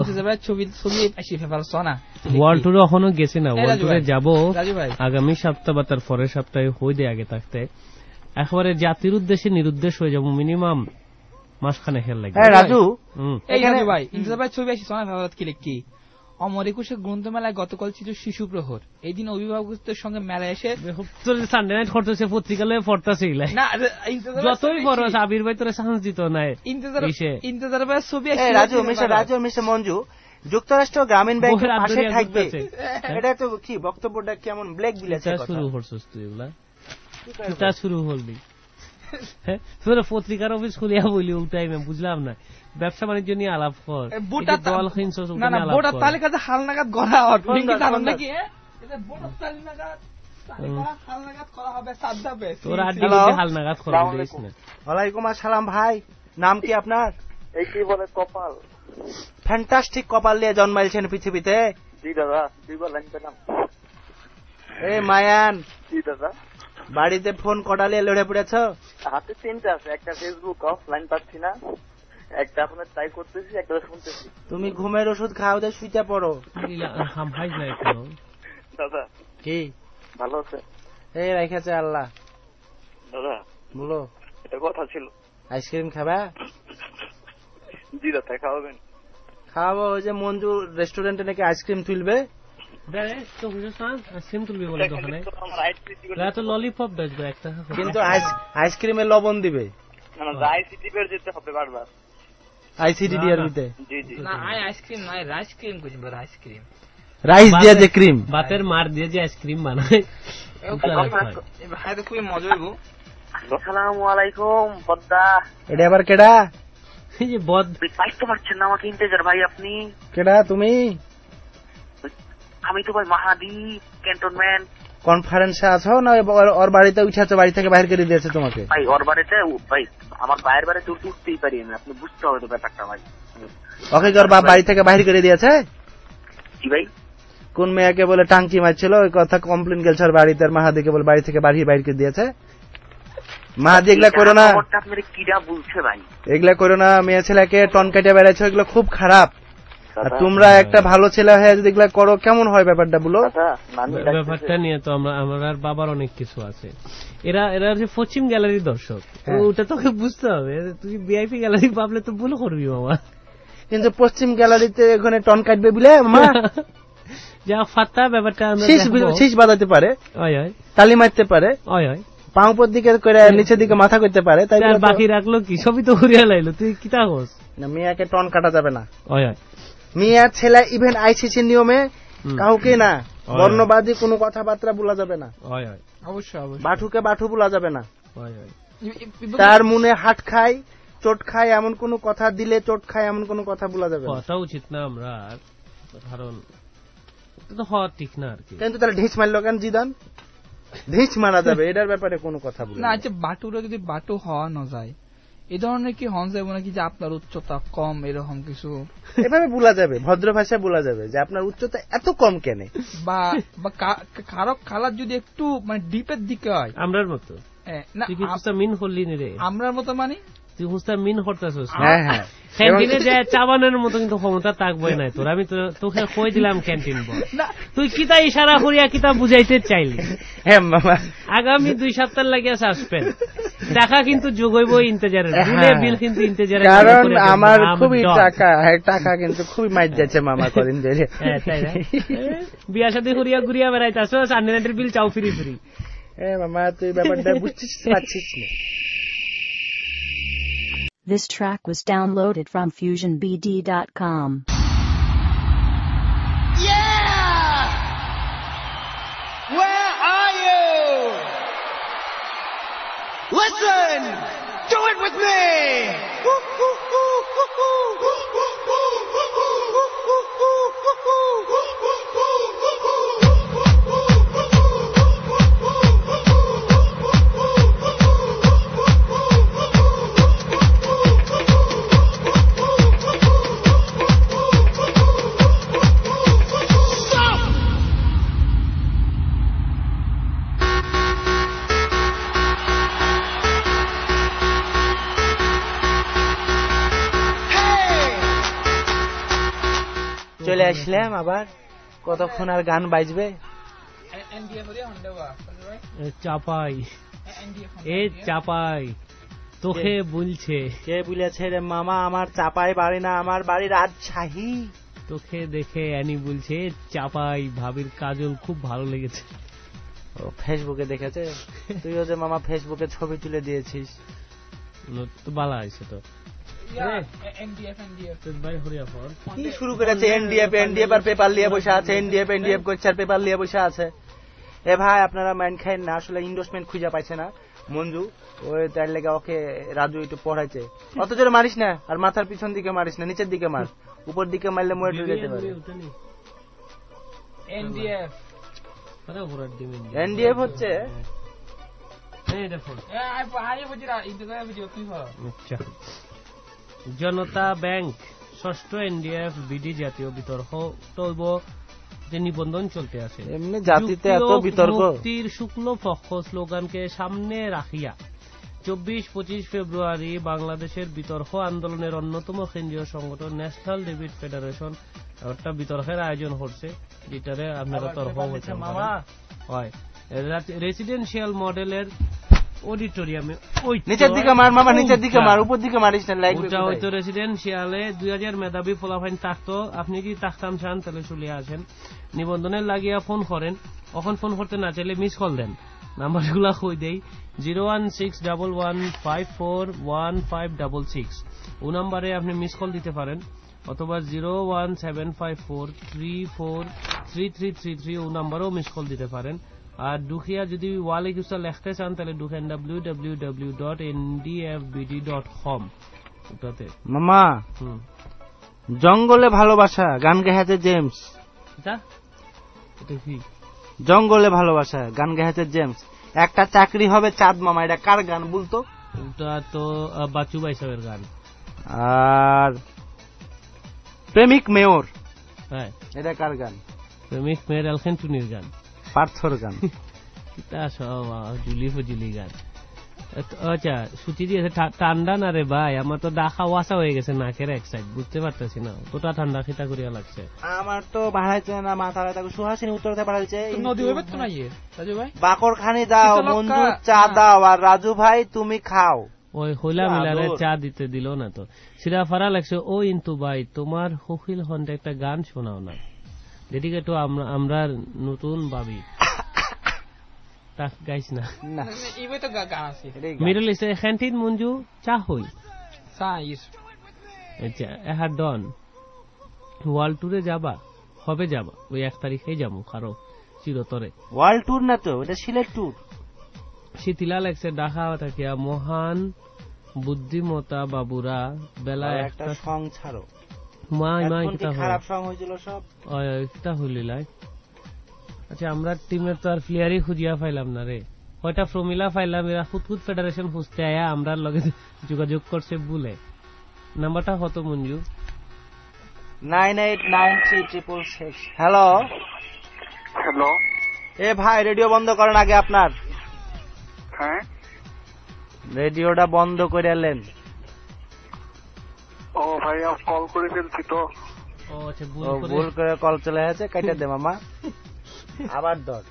ওয়ার্ল্ড ট্যুরে এখনো গেছে না ওয়ার্ল্ড ট্যুরে যাবো আগামী সপ্তাহ বা তার পরের সপ্তাহে হয়ে দেয় আগে থাকতে একেবারে জাতির উদ্দেশ্যে নিরুদ্দেশ হয়ে যাবো মিনিমাম মাসখানে খেল লাগবে।
রাজু
ভাই ছবি আসি সোনা কি অমর একুশে গ্রন্থমেলায় গতকাল ছিল শিশু প্রহর এই দিন অভিভাবকদের সঙ্গে মেলায় এসে
সানডে নাইট করতেছে পত্রিকালে পড়তেছে যতই বড় আবির ভাই তোরা সাহস দিত নাই
ইন্তজার ভাই ছবি
রাজু মিস্টার মঞ্জু যুক্তরাষ্ট্র গ্রামীণ ব্যাংকের পাশে থাকবে এটা তো কি বক্তব্যটা কেমন ব্ল্যাক বিলাস
শুরু করছস তুই এগুলা এটা শুরু হলবি তোরা পত্রিকার অফিস খুলিয়া বলি ও টাইমে বুঝলাম না ব্যবসা বাণিজ্য নিয়ে আলাপ কর দল হিংসা
তালিকাতে হালনাগাদ গড়া জানেন নাকি হালনাগাদ করা হবে সাদ্দাবে
তোরা আড্ডি হালনাগাদ করা দিস না।
ওয়ালাইকুম আসসালাম ভাই নাম কি আপনার?
এই কি বলে কপাল
ফ্যান্টাস্টিক কপাল নিয়ে জন্মাইছেন পৃথিবীতে।
জি দাদা দুইবার লাইন পেলাম।
এই মায়ান
জি দাদা
বাড়িতে ফোন কটা নিয়ে লড়ে পড়েছ?
হাতে তিনটা আছে একটা ফেসবুক অফ লাইন পাচ্ছি না একটা আপনার ট্রাই করতেছি একটা শুনতেছি।
তুমি ঘুমের ওষুধ খাও দে শুইতে পড়ো।
দাদা
কি
ভালো আছে?
এই রেখেছে আল্লাহ।
দাদা
বলো
এটা কথা ছিল।
আইসক্রিম খাবা?
জি দাদা খাওয়াবেন?
খাওয়াবো ওই যে মঞ্জু রেস্টুরেন্টে নাকি আইসক্রিম তুলবে কিন্তু আইসক্রিমে লবণ দিবে রাইস দিয়ে যে ক্রিম
ভাতের মার দিয়ে যে আইসক্রিম বানায়
খুবই মজা হইব।
আসসালামু আলাইকুম বদ্দা।
এটা আবার কেডা?
এই যে বদ
পাইতে পারছেন না আমাকে ইন্তেজার ভাই আপনি?
কেডা তুমি?
আমি তো ভাই মাহাদি ক্যান্টনমেন্ট
কনফারেন্সে আছো না ওর বাড়িতে উঠেছো বাড়ি থেকে বাইরে করে দিয়েছে তোমাকে?
ভাই ওর বাড়িতে ভাই আমার বাইরের বাড়িতে উঠতেই পারি না আপনি বুঝতে হবে তো ব্যাপারটা ভাই।
ওকে ওর বাপ বাড়ি থেকে বাইরে করে দিয়েছে?
কি ভাই?
কোন মেয়েকে বলে টাঙ্কি মারছিল ওই কথা কমপ্লেন গেছে ওর বাড়িতে মাহাদিকে বলে বাড়ি থেকে বাইরে করে দিয়েছে। মাহাদি এগুলা করো না
আপনার কিরা বলছে ভাই
এগুলা করো না মেয়ে ছেলেকে টন কেটে বেড়াচ্ছ এগুলো খুব খারাপ। আর তোমরা একটা ভালো ছেলে হয়ে যদি এগুলা করো কেমন হয় ব্যাপারটা বলো?
ব্যাপারটা নিয়ে তো আমার বাবার অনেক কিছু আছে। এরা যে পশ্চিম গ্যালারির দর্শক ওটা তোকে বুঝতে হবে। তুই ভিআইপি গ্যালারি ভাবলে তো ভুল করবি মামা।
কিন্তু পশ্চিম গ্যালারিতে ওখানে টন কাটবে বলে মামা
যা ফাত্তা ব্যাপারটা
শীষ বাজাতে পারে তালি মারতে পারে পা উপর দিকে করে নিচের দিকে মাথা করতে পারে তাই
বাকি রাখলো কি সবই তো ঘুরিয়ে লাইলো তুই কি তা হোস
না মেয়াকে টন কাটা যাবে না। মেয়ে ছেলে ইভেন আইসিসির নিয়মে কাউকে না বর্ণবাদী কোনো কথাবার্তা বলা যাবে না।
অবশ্যই
বাঠুকে বাঠু বলা যাবে না। তার মনে হাট খায় চোট খায় এমন কোন কথা দিলে চোট খায় এমন কোন কথা বলা যাবে না।
কথা উচিত না আমরা কারণ তো হওয়া ঠিক না আর কি।
কিন্তু তাহলে ঢিস মারলো কেন জিদান? ঢিস মারা যাবে এটার ব্যাপারে কোনো কথা বলবে
না। আচ্ছা বাটুরা যদি বাটু হওয়া না যায় এই ধরনের কি হন যাবে নাকি যে আপনার উচ্চতা কম এরকম কিছু
এভাবে বলা যাবে ভদ্র ভাষায় বলা যাবে যে আপনার উচ্চতা এত কম কেন
বা কারো খালার যদি একটু মানে ডিপের দিকে হয়
আমরার মতো আমরার মতো মানে তুই হুস্তা মিন করতেছিস।
হ্যাঁ হ্যাঁ,
ক্যান্টিনে যে চাবানের মতো কিন্তু ক্ষমতা থাকবই নাই তোর। আমি তোকে কই দিলাম ক্যান্টিন বল, তুই কিতা ইশারা করিয়া কিতা বুঝাইতে চাইলি।
হ্যাঁ মামা,
আগামী 2 সপ্তাহ লাগিয়া সাসপেন্ড, টাকা কিন্তু যোগ হইব ইন্তেজারের, বিল কিন্তু ইন্তেজারের,
কারণ আমার খুবই টাকা কিন্তু খুবই মাইর যাচ্ছে মামা করিন ধরে।
তাই না, বিয়া শাদী করিয়া ঘুরিয়া বেড়াইতাছ, আন্ডারের বিল চাও ফ্রি ফ্রি।
মামা তুই ব্যাপারটা বুঝছিস পারছিস না।
This track was downloaded from FusionBD.com.
Yeah! Where are you? Listen! Do it with me!
চলে আসলাম আবার, কতক্ষণ আর গান বাজবে?
চাপাই এ চাপাই তোকে বলছে।
কে বলেছে রে মামা? আমার চাপাই বাড়ি না, আমার বাড়ি রাজশাহী।
তোকে দেখে অ্যানি বলছে চাপাই ভাবির কাজল খুব ভালো লেগেছে।
ও ফেসবুকে দেখেছে? তুইও যে মামা ফেসবুকে ছবি তুলে দিয়েছিস,
তো ভালো আছে তো।
কি শুরু করেছে এনডিএফ এনডিএফ আর পেপার নিয়ে বসে আছে, এনডিএফ এনডিএফ করছে আর পেপার নিয়ে বসে আছে। এ ভাই আপনারা মাইন্ড খাইন না, আসলে ইন্ডোসমেন্ট খুঁজে পাইছে না মঞ্জু, ওই তার লেগে ওকে রাজু একটু পড়াইছে। অত জোরে মারিস না, আর মাথার পিছন দিকে মারিস না, নিচের দিকে মার, উপর দিকে মারলে মরে টুরে যেতে পারে। এনডিএফ হচ্ছে
জনতা ব্যাংক ষষ্ঠ এনডিএফ বিডি জাতীয় বিতর্ক টইব যে নিবন্ধন চলতে আছে।
এমনি জাতিতে এত বিতর্ক।
মুক্তির শুক্ল পক্ষ স্লোগানকে সামনে রাখিয়া 24-25 ফেব্রুয়ারি বাংলাদেশের বিতর্ক আন্দোলনের অন্যতম কেন্দ্রীয় সংগঠন ন্যাশনাল ডেভিড ফেডারেশন একটা বিতর্কের আয়োজন করছে, যেটারে আপনারা তর্ক হচ্ছে হয় রেসিডেন্সিয়াল মডেলের অডিটোরিয়ামে।
নিচের দিকে মার মামা, নিচের দিকে মার, উপর দিকে মারিস না।
ওটা হয়তো রেসিডেন্সিয়ালে 2000 মেধাবী ফলাফাইন থাকতো। আপনি কি থাকতাম চান তাহলে চলে আসেন, নিবন্ধনের লাগিয়া ফোন করেন। এখন ফোন করতে না চাইলে মিস কল দেন। নাম্বারগুলা কই দেই 01611541566, ও নাম্বারে আপনি মিস কল দিতে পারেন, অথবা 01754343333 ও নাম্বারেও মিস কল দিতে পারেন। আর দুখিয়া যদি ওয়ালে কিছু লিখতে চান তাহলে ঢুকেন www.ndfbd.com। ওটাতে
মামা জঙ্গলে ভালোবাসা গান গেহাতে জেমস।
এটা কি
জঙ্গলে ভালোবাসা গান গেহাতে জেমস? একটা চাকরি হবে চাঁদ মামা, এটা কার গান বলতো?
ওটা তো বাচু ভাই সাহেবের গান।
আর প্রেমিক মেয়র,
হ্যাঁ
এটা কার গান?
প্রেমিক মেয়র এলখেন টুনির গান,
পার্থর গান।
কিতা সব জুলি ফজুলি গান। আচ্ছা সুচি দিয়েছে ঠান্ডা না রে ভাই, আমার তো ডাকা ওয়াসা হয়ে গেছে নাকের এক সাইড, বুঝতে পারতেছি না কতটা ঠান্ডা খিতা করিয়া লাগছে।
আমার তো বাড়াইছে না মাথা ব্যথা, সুহাসিনী উত্তরতে পাঠাইছে
নদী হবে তো না ইয়ে রাজু ভাই,
বাকর খানি দাও, মঞ্জু চা দাও, আর রাজু ভাই তুমি খাও।
ওই হইলা মিলারে চা দিতে দিল না তো, সিরা ফারা লাগছে। ও ইন্তু ভাই তোমার হকিল খন্ডে একটা গান শোনাও না, যেদিকে তো আমরা নতুন ভাবি গাইছ না। মিডল ইস্টে ক্যান্টিন মঞ্জু চা হই আচ্ছা এহার ডন ওয়ার্ল্ড ট্যুরে যাবা, হবে যাবা? ওই 1 তারিখেই যাবো কারো চিরতরে।
ওয়ার্ল্ড ট্যুর না তো, এটা সিলেট ট্যুর।
শীতিলা লাগছে ডাকা থাকিয়া মহান বুদ্ধিমতা বাবুরা বেলা একটা
সং ছাড়ো
মাই মাই কিতা
খারাপ সং হইছিল সব
কিতা হইলিলাই। আচ্ছা আমরা টিমের তো আর প্লেয়ারই খুঁজিয়া পাইলাম না রে, কয়টা ফর্মুলা পাইলাম, এরা খুদ ফেডারেশন খুঁজতে আয়া আমরা লগে যোগাযোগ করছে বলে। নাম্বারটা কত মঞ্জু?
989366। হ্যালো
হ্যালো,
এ ভাই রেডিও বন্ধ করেন আগে আপনার।
হ্যাঁ
রেডিওটা বন্ধ করে এলেন।
ভাইয়া কল করে ফেলছি তো।
ও আচ্ছা,
ভুল করে কল চলে গেছে, কেটে দে মামা, আবার ধর।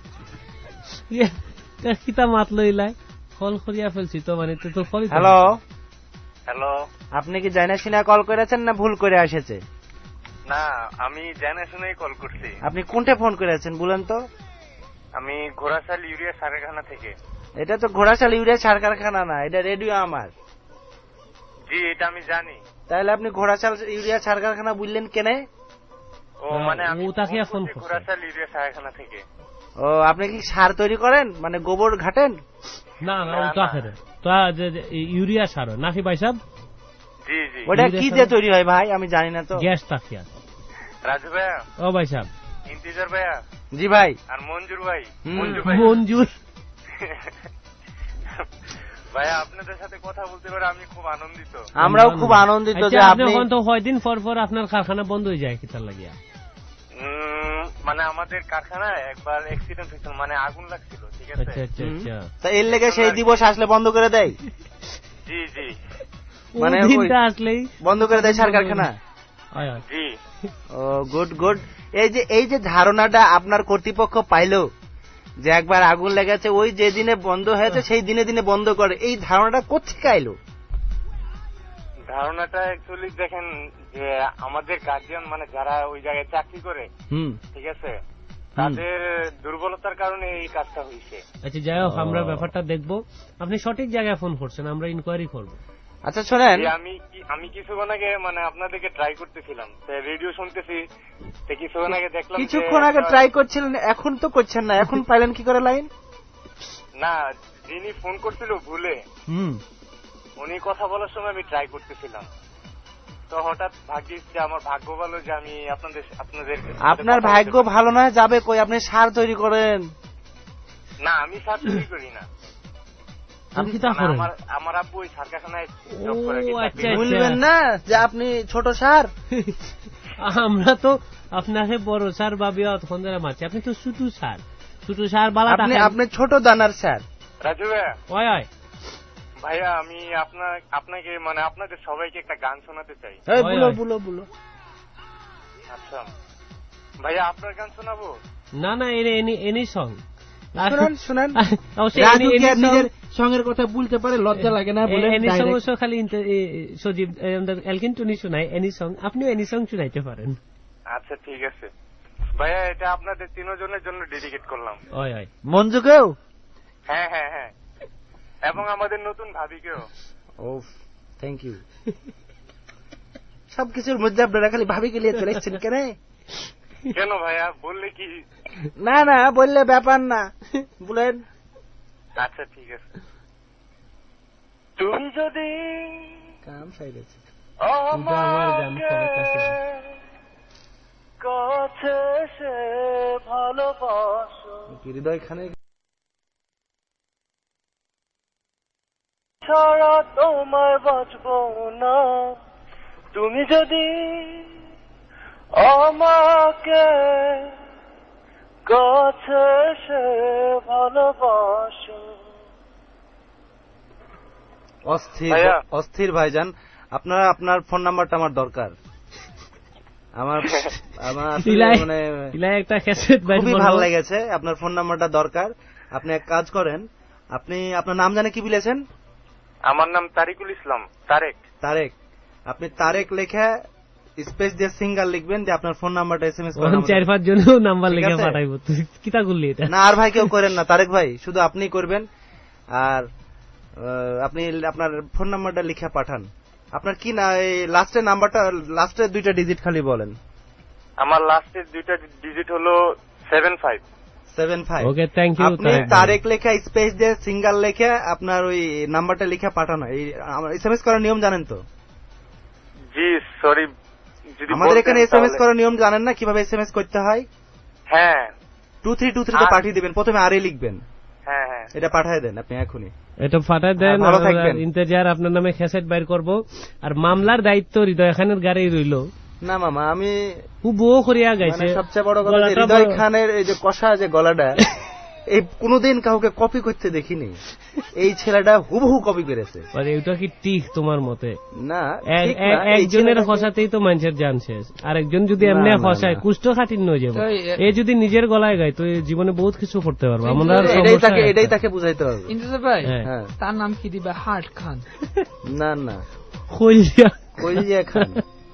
কিতা মাত লইলাই, কল করিয়া ফেলছি তো, মানে তো কল।
হ্যালো
হ্যালো,
আপনি কি জানা শুনে কল করেছেন না ভুল করে এসেছে?
না আমি জানা শুনেই কল করছি।
আপনি কোনটা ফোন করেছেন বলেন তো?
আমি ঘোড়াশাল ইউরিয়া সারকারখানা থেকে।
এটা তো ঘোড়াশাল ইউরিয়া সার কারখানা না, এটা রেডিও আমার।
জি এটা আমি জানি।
তাহলে আপনি ঘোড়াশাল ইউরিয়া সার কারখানা বললেন কেন?
ও মানে আমি
ফোন করছি
ঘোড়াশাল ইউরিয়া সারকারখানা থেকে।
ও আপনি কি সার তৈরি করেন, মানে গোবর ঘাটেন?
না না, ওটা খেরে তো ইউরিয়া সার নাকি ভাই সাহেব?
জি জি।
ওটা কি দিয়ে তৈরি হয় ভাই, আমি জানি না তো।
গ্যাস তাকিয়া।
রাজু ভাইয়া।
ও ভাই সাহেব।
ইন্তিজার ভাইয়া।
জি ভাই।
আর মঞ্জুর ভাই।
মঞ্জুর
ভাইয়া আপনাদের সাথে কথা বলতে পারে আমি খুব আনন্দিত।
আমরাও খুব আনন্দিত যে আপনি
তো কয়দিন পর পর আপনার কারখানা বন্ধ হয়ে যায় কিতার লাগিয়া?
মানে আমাদের কারখানায় একবার অ্যাক্সিডেন্ট হয়েছিল, মানে আগুন লাগছিল, ঠিক আছে।
আচ্ছা আচ্ছা আচ্ছা।
তা এর লেগে সেই দিবস আসলে বন্ধ করে দেয়?
জি জি।
মানে
দিনটা আসলেই
বন্ধ করে দেয় সার কারখানা?
জি।
Oh good good. এই যে ধারণাটা আপনার কর্তৃপক্ষ পাইলো যে একবার আগুন লেগেছে ওই যে দিনে বন্ধ হয়েছে সেই দিনে দিনে বন্ধ করে, এই ধারণাটা কোত্থেকে আইলো?
ধারণাটা অ্যাকচুয়ালি দেখেন যে আমাদের গার্জিয়ান মানে যারা ওই জায়গায় চাকরি করে, ঠিক আছে, তাদের দুর্বলতার কারণে এই কাজটা হয়েছে।
আচ্ছা যাই হোক, আমরা ব্যাপারটা দেখবো। আপনি সঠিক জায়গায় ফোন করছেন, আমরা ইনকোয়ারি করবো।
আচ্ছা শোনেন,
আমি কিছুক্ষণ আগে মানে আপনাদেরকে ট্রাই করতেছিলাম, রেডিও শুনতেছি, কিছুক্ষণ আগে দেখলাম।
কিছুক্ষণ আগে ট্রাই করছিলেন, এখন তো করছেন না, এখন পাইলেন কি করে লাইন?
না, যিনি ফোন করছিল ভুলে, উনি কথা বলার সময় আমি ট্রাই করতেছিলাম, তো হঠাৎ ভাগ্যিস যে আমার ভাগ্য ভালো যে আমি আপনাদের।
আপনার ভাগ্য ভালো নয় যাবে কই, আপনি সার তৈরি করেন?
না আমি সার তৈরি করি না, আমার আব্বু ওই সার কারখানায় জব করে।
বলবেন না যে আপনি ছোট সার?
আমরা তো আপনাকে বড় সার ভাবি অতক্ষণ ধরে মারছি, আপনি তো ছোট সার। ছোট সার বালা,
আপনি ছোট দানার সার।
রাজু ভাইয়া।
ওই ওই
ভাইয়া আমি আপনাকে মানে আপনাদের সবাইকে একটা গান শোনাতে চাই।
বলো।
আচ্ছা ভাইয়া, আপনার গান শোনাবো?
না না, এনি সং
শুনেন। নিজের সঙ্গের কথা বলতে পারে, লজ্জা লাগে না বলে?
এনি সং খালি সজীব এলকিন টুনি শোনায়, এনি সং আপনিও এনি সং শুনাইতে পারেন।
আচ্ছা ঠিক আছে ভাইয়া, এটা আপনাদের তিনজনের জন্য ডেডিকেট করলাম।
ওই ওই
মঞ্জুকেও?
হ্যাঁ হ্যাঁ হ্যাঁ, এবং আমাদের নতুন ভাবিকেও।
ও থ্যাংক ইউ। সবকিছুর মধ্যে আপনারা খালি ভাবিকে নিয়ে চলে এসছেন কেন?
কেন ভাইয়া, বললে কি?
না না বললে ব্যাপার না, বলেন।
আচ্ছা ঠিক আছে। তুমি যদি
কাম সাইডেছে
কাছে সে ভালোবাসো,
হৃদয় খানে
ছাড়া তোমায় বাঁচবো না, তুমি যদি আমাকে কাছে সে ভালোবাসো।
অস্থির ভাইজান, আপনার ফোন নাম্বারটা আমার দরকার। আমার মানে
একটা ক্যাসেট
খুবই ভালো লেগেছে, আপনার ফোন নাম্বারটা দরকার। আপনি এক কাজ করেন, আপনি আপনার নাম জানে কি বলেছেন?
আমার নাম তারিকুল ইসলাম।
তারেক। আপনি তারেক লেখা স্পেস দিয়ে সিঙ্গার লিখবেন, যে আপনার ফোন নাম্বারটা SMS করেন।
4-5 জন নাম্বার লিখে পাঠাইবো। কিতা করলি এটা?
না আর ভাই কেউ করেন না, তারেক ভাই শুধু আপনিই করবেন। আর আপনি আপনার ফোন নাম্বারটা লিখে পাঠান। আপনার কি না এই লাস্টের নাম্বারটা, লাস্টের 2টা ডিজিট খালি বলেন।
আমার লাস্টের 2টা ডিজিট হলো 75।
Okay thank you.
আপনি তারেক লেখা স্পেস দিয়ে সিঙ্গার লেখে আপনার ওই নাম্বারটা লিখে পাঠানো। এই SMS করার নিয়ম জানেন তো?
জি সরি,
আমাদের এখানে SMS করার নিয়ম জানেন না, কিভাবে SMS করতে হয়?
হ্যাঁ
2323 তে পাঠিয়ে দিবেন, প্রথমে আরে লিখবেন।
হ্যাঁ হ্যাঁ,
এটা পাঠিয়ে দেন আপনি এখনই।
এটা পাঠিয়ে দেন, ইন্তেজার আপনার নামে ক্যাসেট বাইর করব। আর মামলার দায়িত্ব হৃদয় খানের গাড়ি রইল।
না মামা, আমি
খুব বউ করিয়া গাইছে।
সবচেয়ে বড় কথা হৃদয় খানের এই যে কষা যে গলাটা, এই কোনোদিন কাউকে কপি করতে দেখিনি, এই ছেলেটা হুবহু কপি করেছে।
এটা কি ঠিক তোমার মতে?
না,
একজনের হসাতেই তো মানুষের জান শেষ, আর একজন যদি এমনি হসায় কুষ্ঠকাঠিন্য হয়ে যাবে। এই যদি নিজের গলায় গায় তো জীবনে বহুত কিছু করতে পারবো আমরা।
এটাই তাকে বুঝাইতে হবে।
ভাই তার নাম কি দিবে? হার্ট খান?
না না,
কলজিয়া
খান।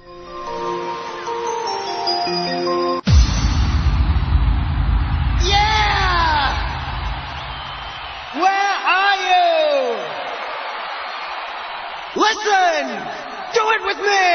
Listen! Do it with me!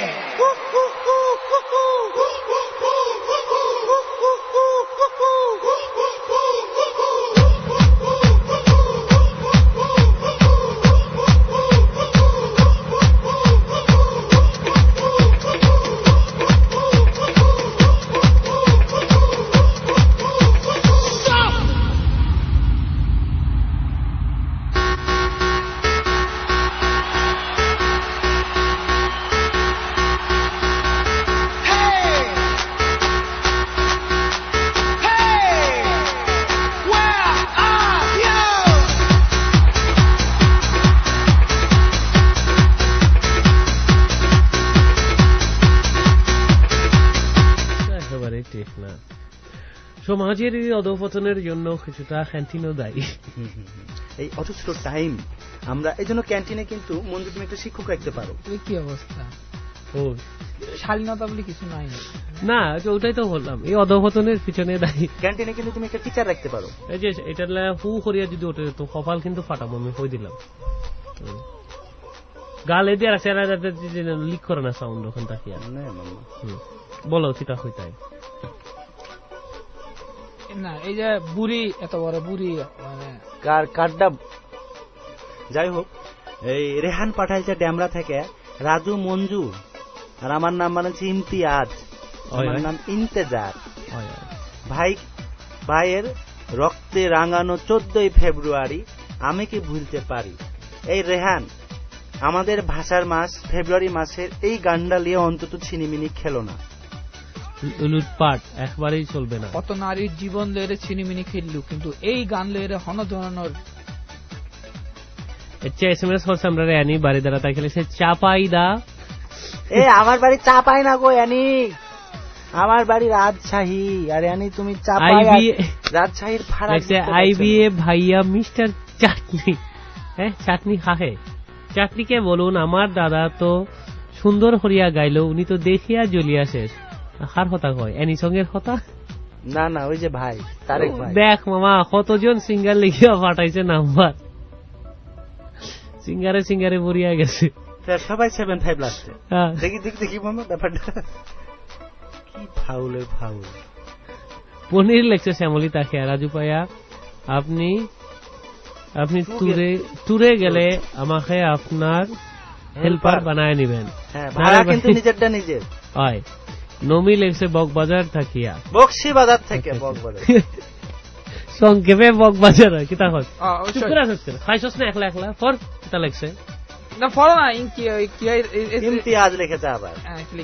সমাজের এই অধঃপতনের জন্য কিছুটা ক্যান্টিনও দায়ী।
এই অজস্র টাইম আমরা এই জন্য ক্যান্টিনে কিন্তু মঞ্জু তুমি একটা শিক্ষক রাখতে পারো।
কি অবস্থা, শালীনতা বলে কিছু নাই
না, ওটাই তো বললাম, এই অধঃপতনের পিছনে দায়ী।
ক্যান্টিনে কিন্তু তুমি একটা টিচার রাখতে পারো।
এই যে এটা হু করিয়া যদি ওঠে তো কপাল কিন্তু ফাটাবো, আমি কই দিলাম। গালে দিয়ে রাখছে লিক করে না সাউন্ড ওখান তাকিয়া। বলো কিতা হইতাই
না, এই যে বুড়ি এত বড় বুড়ি মানে
কারটা। যাই হোক, এই রেহান পাঠাইছে ড্যামরা থেকে রাজু মঞ্জু, আর আমার নাম বানাচ্ছি ইমতিয়াজ, আমার নাম ইন্তেজার। ভাইয়ের রক্তে রাঙানো 14ই ফেব্রুয়ারি আমি কি ভুলতে পারি। এই রেহান, আমাদের ভাষার মাস ফেব্রুয়ারি মাসের এই গান্ডা লিয়ে অন্তত ছিনিমিনি খেলো না।
লুটপাট একবারেই চলবে না।
কত নারীর জীবন লয়ে ছিনিমিনি খেললু, কিন্তু এই গান লয়ে হন ধরনের
SMS করছে আমরা রানি বাড়ি দ্বারা তাই খেলে সে চাপাই দা।
আমার বাড়ি চাপাই না গো রানি, আমার বাড়ি রাজশাহী। আর রানি তুমি চাপাই রাজশাহীর ফারাক
IBA ভাইয়া মিস্টার চাটনি। চাটনি খাহে, চাটনিকে বলুন আমার দাদা তো সুন্দর করিয়া গাইল, উনি তো দেখিয়া জ্বলিয়া শেষ। কার কথা কয়? এনি সঙ্গের কথা?
না না, ওই যে ভাই তারেক ভাই।
দেখ মামা কতজন সিঙ্গার লিখিয়া পাঠাইছে নাম্বার, সিঙ্গারে বরিয়া গেছে
সবাই 75 লাস্টে। দেখি মামা ব্যাপারটা কি ফাউলে ফাউল।
পনির লেখছে শ্যামলী তাকে, রাজু পাইয়া আপনি টুরে গেলে আমাকে আপনার হেল্পার বানায় নিবেন।
ভাড়া কিন্তু নিজেরটা নিজের
হয়। নমি লেগছে বকবাজার থাকিয়া,
বক্সি বাজার থেকে বকবাজার
সংক্ষেপে বকবাজার হয়। কিতা হয় খাইছস না একলা একলা ফর কিতা লেগছে
না ফর না
ইমতিয়াজ লিখেছে আবার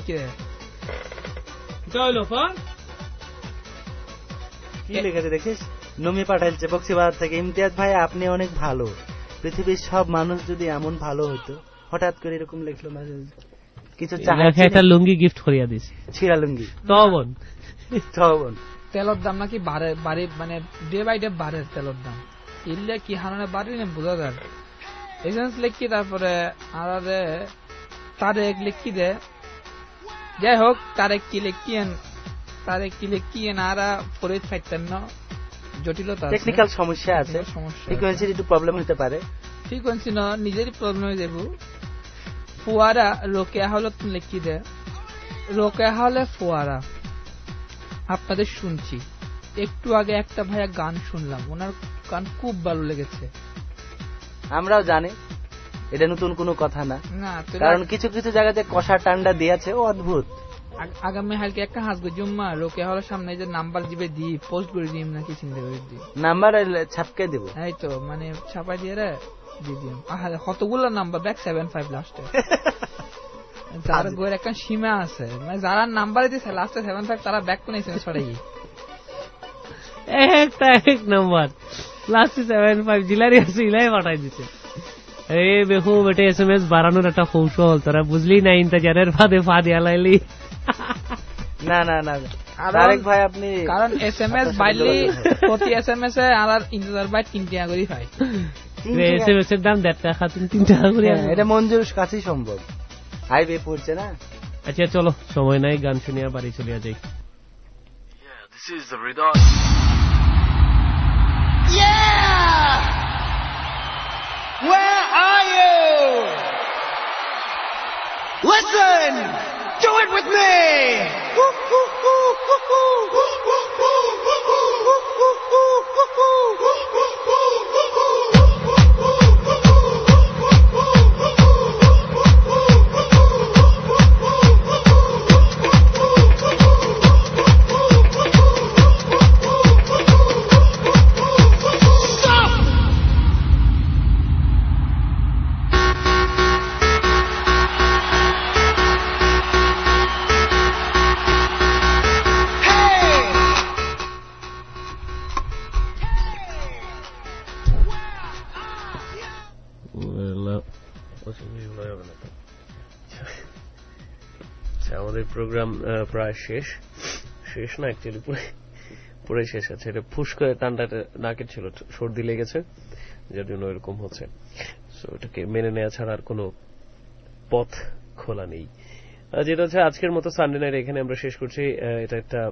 কি লিখেছে দেখিস। নমি পাঠাইছে বক্সি বাজার থেকে, ইমতিয়াজ ভাই আপনি অনেক ভালো, পৃথিবীর সব মানুষ যদি এমন ভালো হতো। হঠাৎ করে এরকম লিখলো মাঝে কিছু
একটা লুঙ্গি গিফট করিয়া দিস,
ছিড়া লুঙ্গি।
তবন
তেলের দাম নাকি বাড়ি মানে ডে বাই ডে বাড়ে তেলের দাম। ইল্লে কি হারানে বাড়ি না বোঝা যায়। এজেন্স লিখি তারপরে আরে তারেক লিখি দে। যাই হোক, তারেক কি লিখিয়েন আরা ফরিদ ফাইতেন না, জটিলতা
টেকনিক্যাল সমস্যা আছে, ফ্রিকোয়েন্সির একটু প্রবলেম হতে পারে।
ফ্রিকোয়েন্সি না নিজেরই প্রবলেম হয়ে যাবো। ফুয়ারা রোকেয়া হলে তুমি লিখি দে, রোকেয়া হলে ফুয়ারা। আপনাদের শুনছি একটু আগে একটা ভাইয়া গান শুনলাম, ওনার গান খুব ভালো লেগেছে।
আমরাও জানি এটা নতুন কোনো কথা না, কারণ কিছু কিছু জায়গাতে কষা টান্ডা দিয়েছে, ও অদ্ভুত।
আগামী হালকে একটা হাসবো জুম্মা রোকেয়া হলের সামনে যে নাম্বার দিবে দি পোস্ট করে দিই নাকি চিন্তা করে দিই,
নাম্বার ছাপকে দেবো।
এই তো মানে ছাপাই দিয়ে রে দিদিম। কতগুলো নাম্বার ব্যাক 75 লাস্টে। যার গোয়ের একটা সীমা আছে, মানে যারা নাম্বার দিছে লাস্টে 75 তারা ব্যাক করে নিয়েছে ছড়াই।
একটা এক নাম্বার +75 জিলারি আছে ইলাই পাঠাই দিছে। এই দেখো বেটে SMS বাড়ানোর একটা কৌশল তোরা বুঝলি না, ইন্তেজারের ফাঁদে ফা দিয়া লাইলি।
না না না তারেক ভাই আপনি
কারণ SMS বাইলি প্রতি SMS A R Intezar by 3 টাকা করে পাই।
SMS এর দাম 1.5 টাকা, তুমি 3 টাকা করে।
এটা মঞ্জুর কাছেই সম্ভব, হাইওয়ে পড়ছে না।
আচ্ছা চলো, সময় নাই, গান শুনিয়া বাড়ি চলিয়া যাই।
This is the Rida.
Yeah! Where are you? Listen! Do it with me!
আমাদের প্রোগ্রাম প্রায় শেষ না, অ্যাকচুয়ালি পুরো শেষ আছে। এটা ফুস করে ঠান্ডাটা নাকের ছিল, সর্দি লেগেছে, যার জন্য এরকম হচ্ছে। সো এটাকে মেনে নেওয়া ছাড়া আর কোনো পথ খোলা নেই। যেটা হচ্ছে আজকের মতো সানডে নাইট এখানে আমরা শেষ করছি। এটা একটা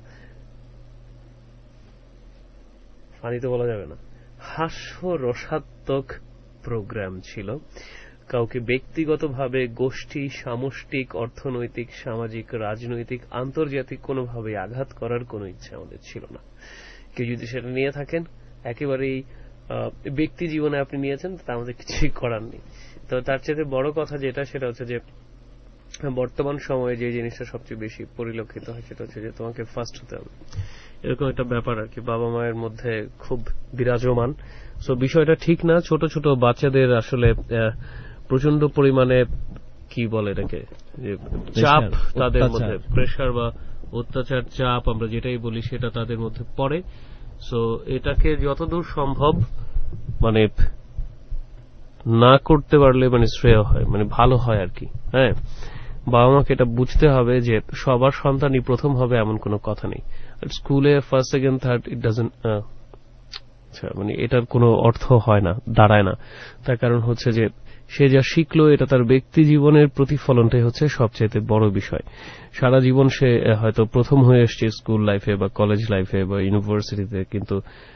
ফানি তো বলা যাবে না, হাস্যরসাত্মক প্রোগ্রাম ছিল। কাউকে ব্যক্তিগতভাবে, গোষ্ঠী, সামষ্টিক, অর্থনৈতিক, সামাজিক, রাজনৈতিক, আন্তর্জাতিক কোনোভাবে আঘাত করার কোনো ইচ্ছা আমাদের ছিল না। কেউ যদি সেটা নিয়ে থাকেন, একেবারেই ব্যক্তি জীবনে আপনি নিয়েছেন, তা আমাদের কিছুই করার নেই। তো তার চেয়ে বড় কথা যেটা, সেটা হচ্ছে যে বর্তমান সময়ে যে জিনিসটা সবচেয়ে বেশি পরিলক্ষিত হয় সেটা হচ্ছে যে তোমাকে ফার্স্ট হতে হবে, এরকম একটা ব্যাপার আর কি বাবা মায়ের মধ্যে খুব বিরাজমান। সো বিষয়টা ঠিক না, ছোট ছোট বাচ্চাদের আসলে প্রচন্ড পরিমাণে কি বলে এটাকে, চাপ তাদের মধ্যে, প্রেশার বা অত্যাচার, চাপ আমরা যেটাই বলি সেটা তাদের মধ্যে পড়ে। সো এটাকে যতদূর সম্ভব মানে না করতে পারলে মানে শ্রেয় হয়, মানে ভালো হয় আর কি। হ্যাঁ, বাবা মাকে এটা বুঝতে হবে যে সবার সন্তানই প্রথম হবে এমন কোনো কথা নেই। স্কুলে first, second, third it doesn't, মানে এটার কোনো অর্থ হয় না, দাঁড়ায় না। তার কারণ হচ্ছে যে সে যা শিখলো এটা তার ব্যক্তি জীবনের প্রতিফলনটাই হচ্ছে সবচেয়ে বড় বিষয়। সারা জীবন সে হয়তো প্রথম হয়ে এসছে স্কুল লাইফে বা কলেজ লাইফে বা ইউনিভার্সিটিতে, কিন্তু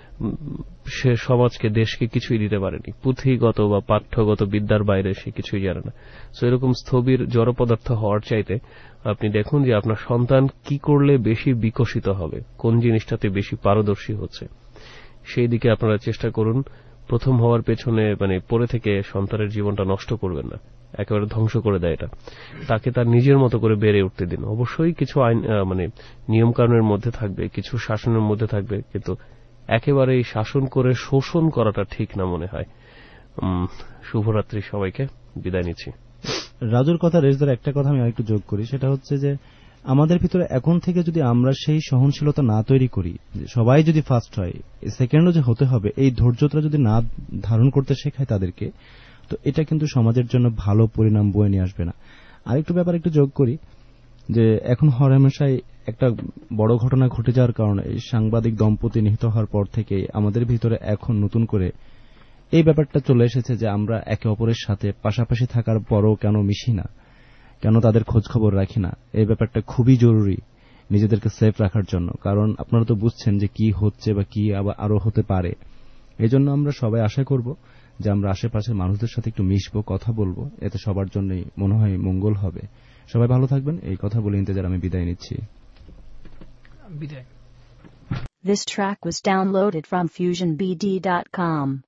সে সমাজকে, দেশকে কিছুই দিতে পারেনি। পুঁথিগত বা পাঠ্যগত বিদ্যার বাইরে সে কিছুই জানে না। সো এরকম স্থবির জড় পদার্থ হওয়ার চাইতে আপনি দেখুন যে আপনার সন্তান কি করলে বেশি বিকশিত হবে, কোন জিনিসটাতে বেশি পারদর্শী হচ্ছে, সেই দিকে আপনারা চেষ্টা করুন। প্রথম হওয়ার পেছনে মানে পড়ে থেকে সন্তানের জীবনটা নষ্ট করবেন না, একেবারে ধ্বংস করে দেয় এটা। তাকে তার নিজের মতো করে বেড়ে উঠতে দিন। অবশ্যই কিছু আইন মানে নিয়ম কানুনের মধ্যে থাকবে, কিছু শাসনের মধ্যে থাকবে, কিন্তু একেবারে শাসন করে শোষণ করাটা ঠিক না মনে হয়। শুভরাত্রি সবাইকে, বিদায় নিচ্ছি।
রাজুর কথা রেজদার একটা কথা আমি আরেকটু যোগ করি, সেটা হচ্ছে যে আমাদের ভিতরে এখন থেকে যদি আমরা সেই সহনশীলতা না তৈরি করি, সবাই যদি ফার্স্ট হয়, সেকেন্ডও যে হতে হবে, এই ধৈর্যটা যদি না ধারণ করতে শেখায় তাদেরকে, তো এটা কিন্তু সমাজের জন্য ভালো পরিণাম বয়ে নিয়ে আসবে না। আরেকটু ব্যাপার একটু যোগ করি যে এখন হরহামেশাই একটা বড় ঘটনা ঘটে যাওয়ার কারণে সাংবাদিক দম্পতি নিহত হওয়ার পর থেকে আমাদের ভিতরে এখন নতুন করে এই ব্যাপারটা চলে এসেছে যে আমরা একে অপরের সাথে পাশাপাশি থাকার পরও কেন মিশি না, কেন তাদের খোঁজ খবর রাখি না। এই ব্যাপারটা খুবই জরুরি নিজেদেরকে সেফ রাখার জন্য, কারণ আপনারা তো বুঝছেন যে কি হচ্ছে বা কি আরো হতে পারে। এই জন্য আমরা সবাই আশা করব যে আমরা আশেপাশের মানুষদের সাথে একটু মিশবো, কথা বলবো, এতে সবার জন্যই মনে হয় মঙ্গল হবে। সবাই ভালো থাকবেন, এই কথা বলে ইন্তেজার আমি বিদায় নিচ্ছি।
This track was downloaded from FusionBD.com.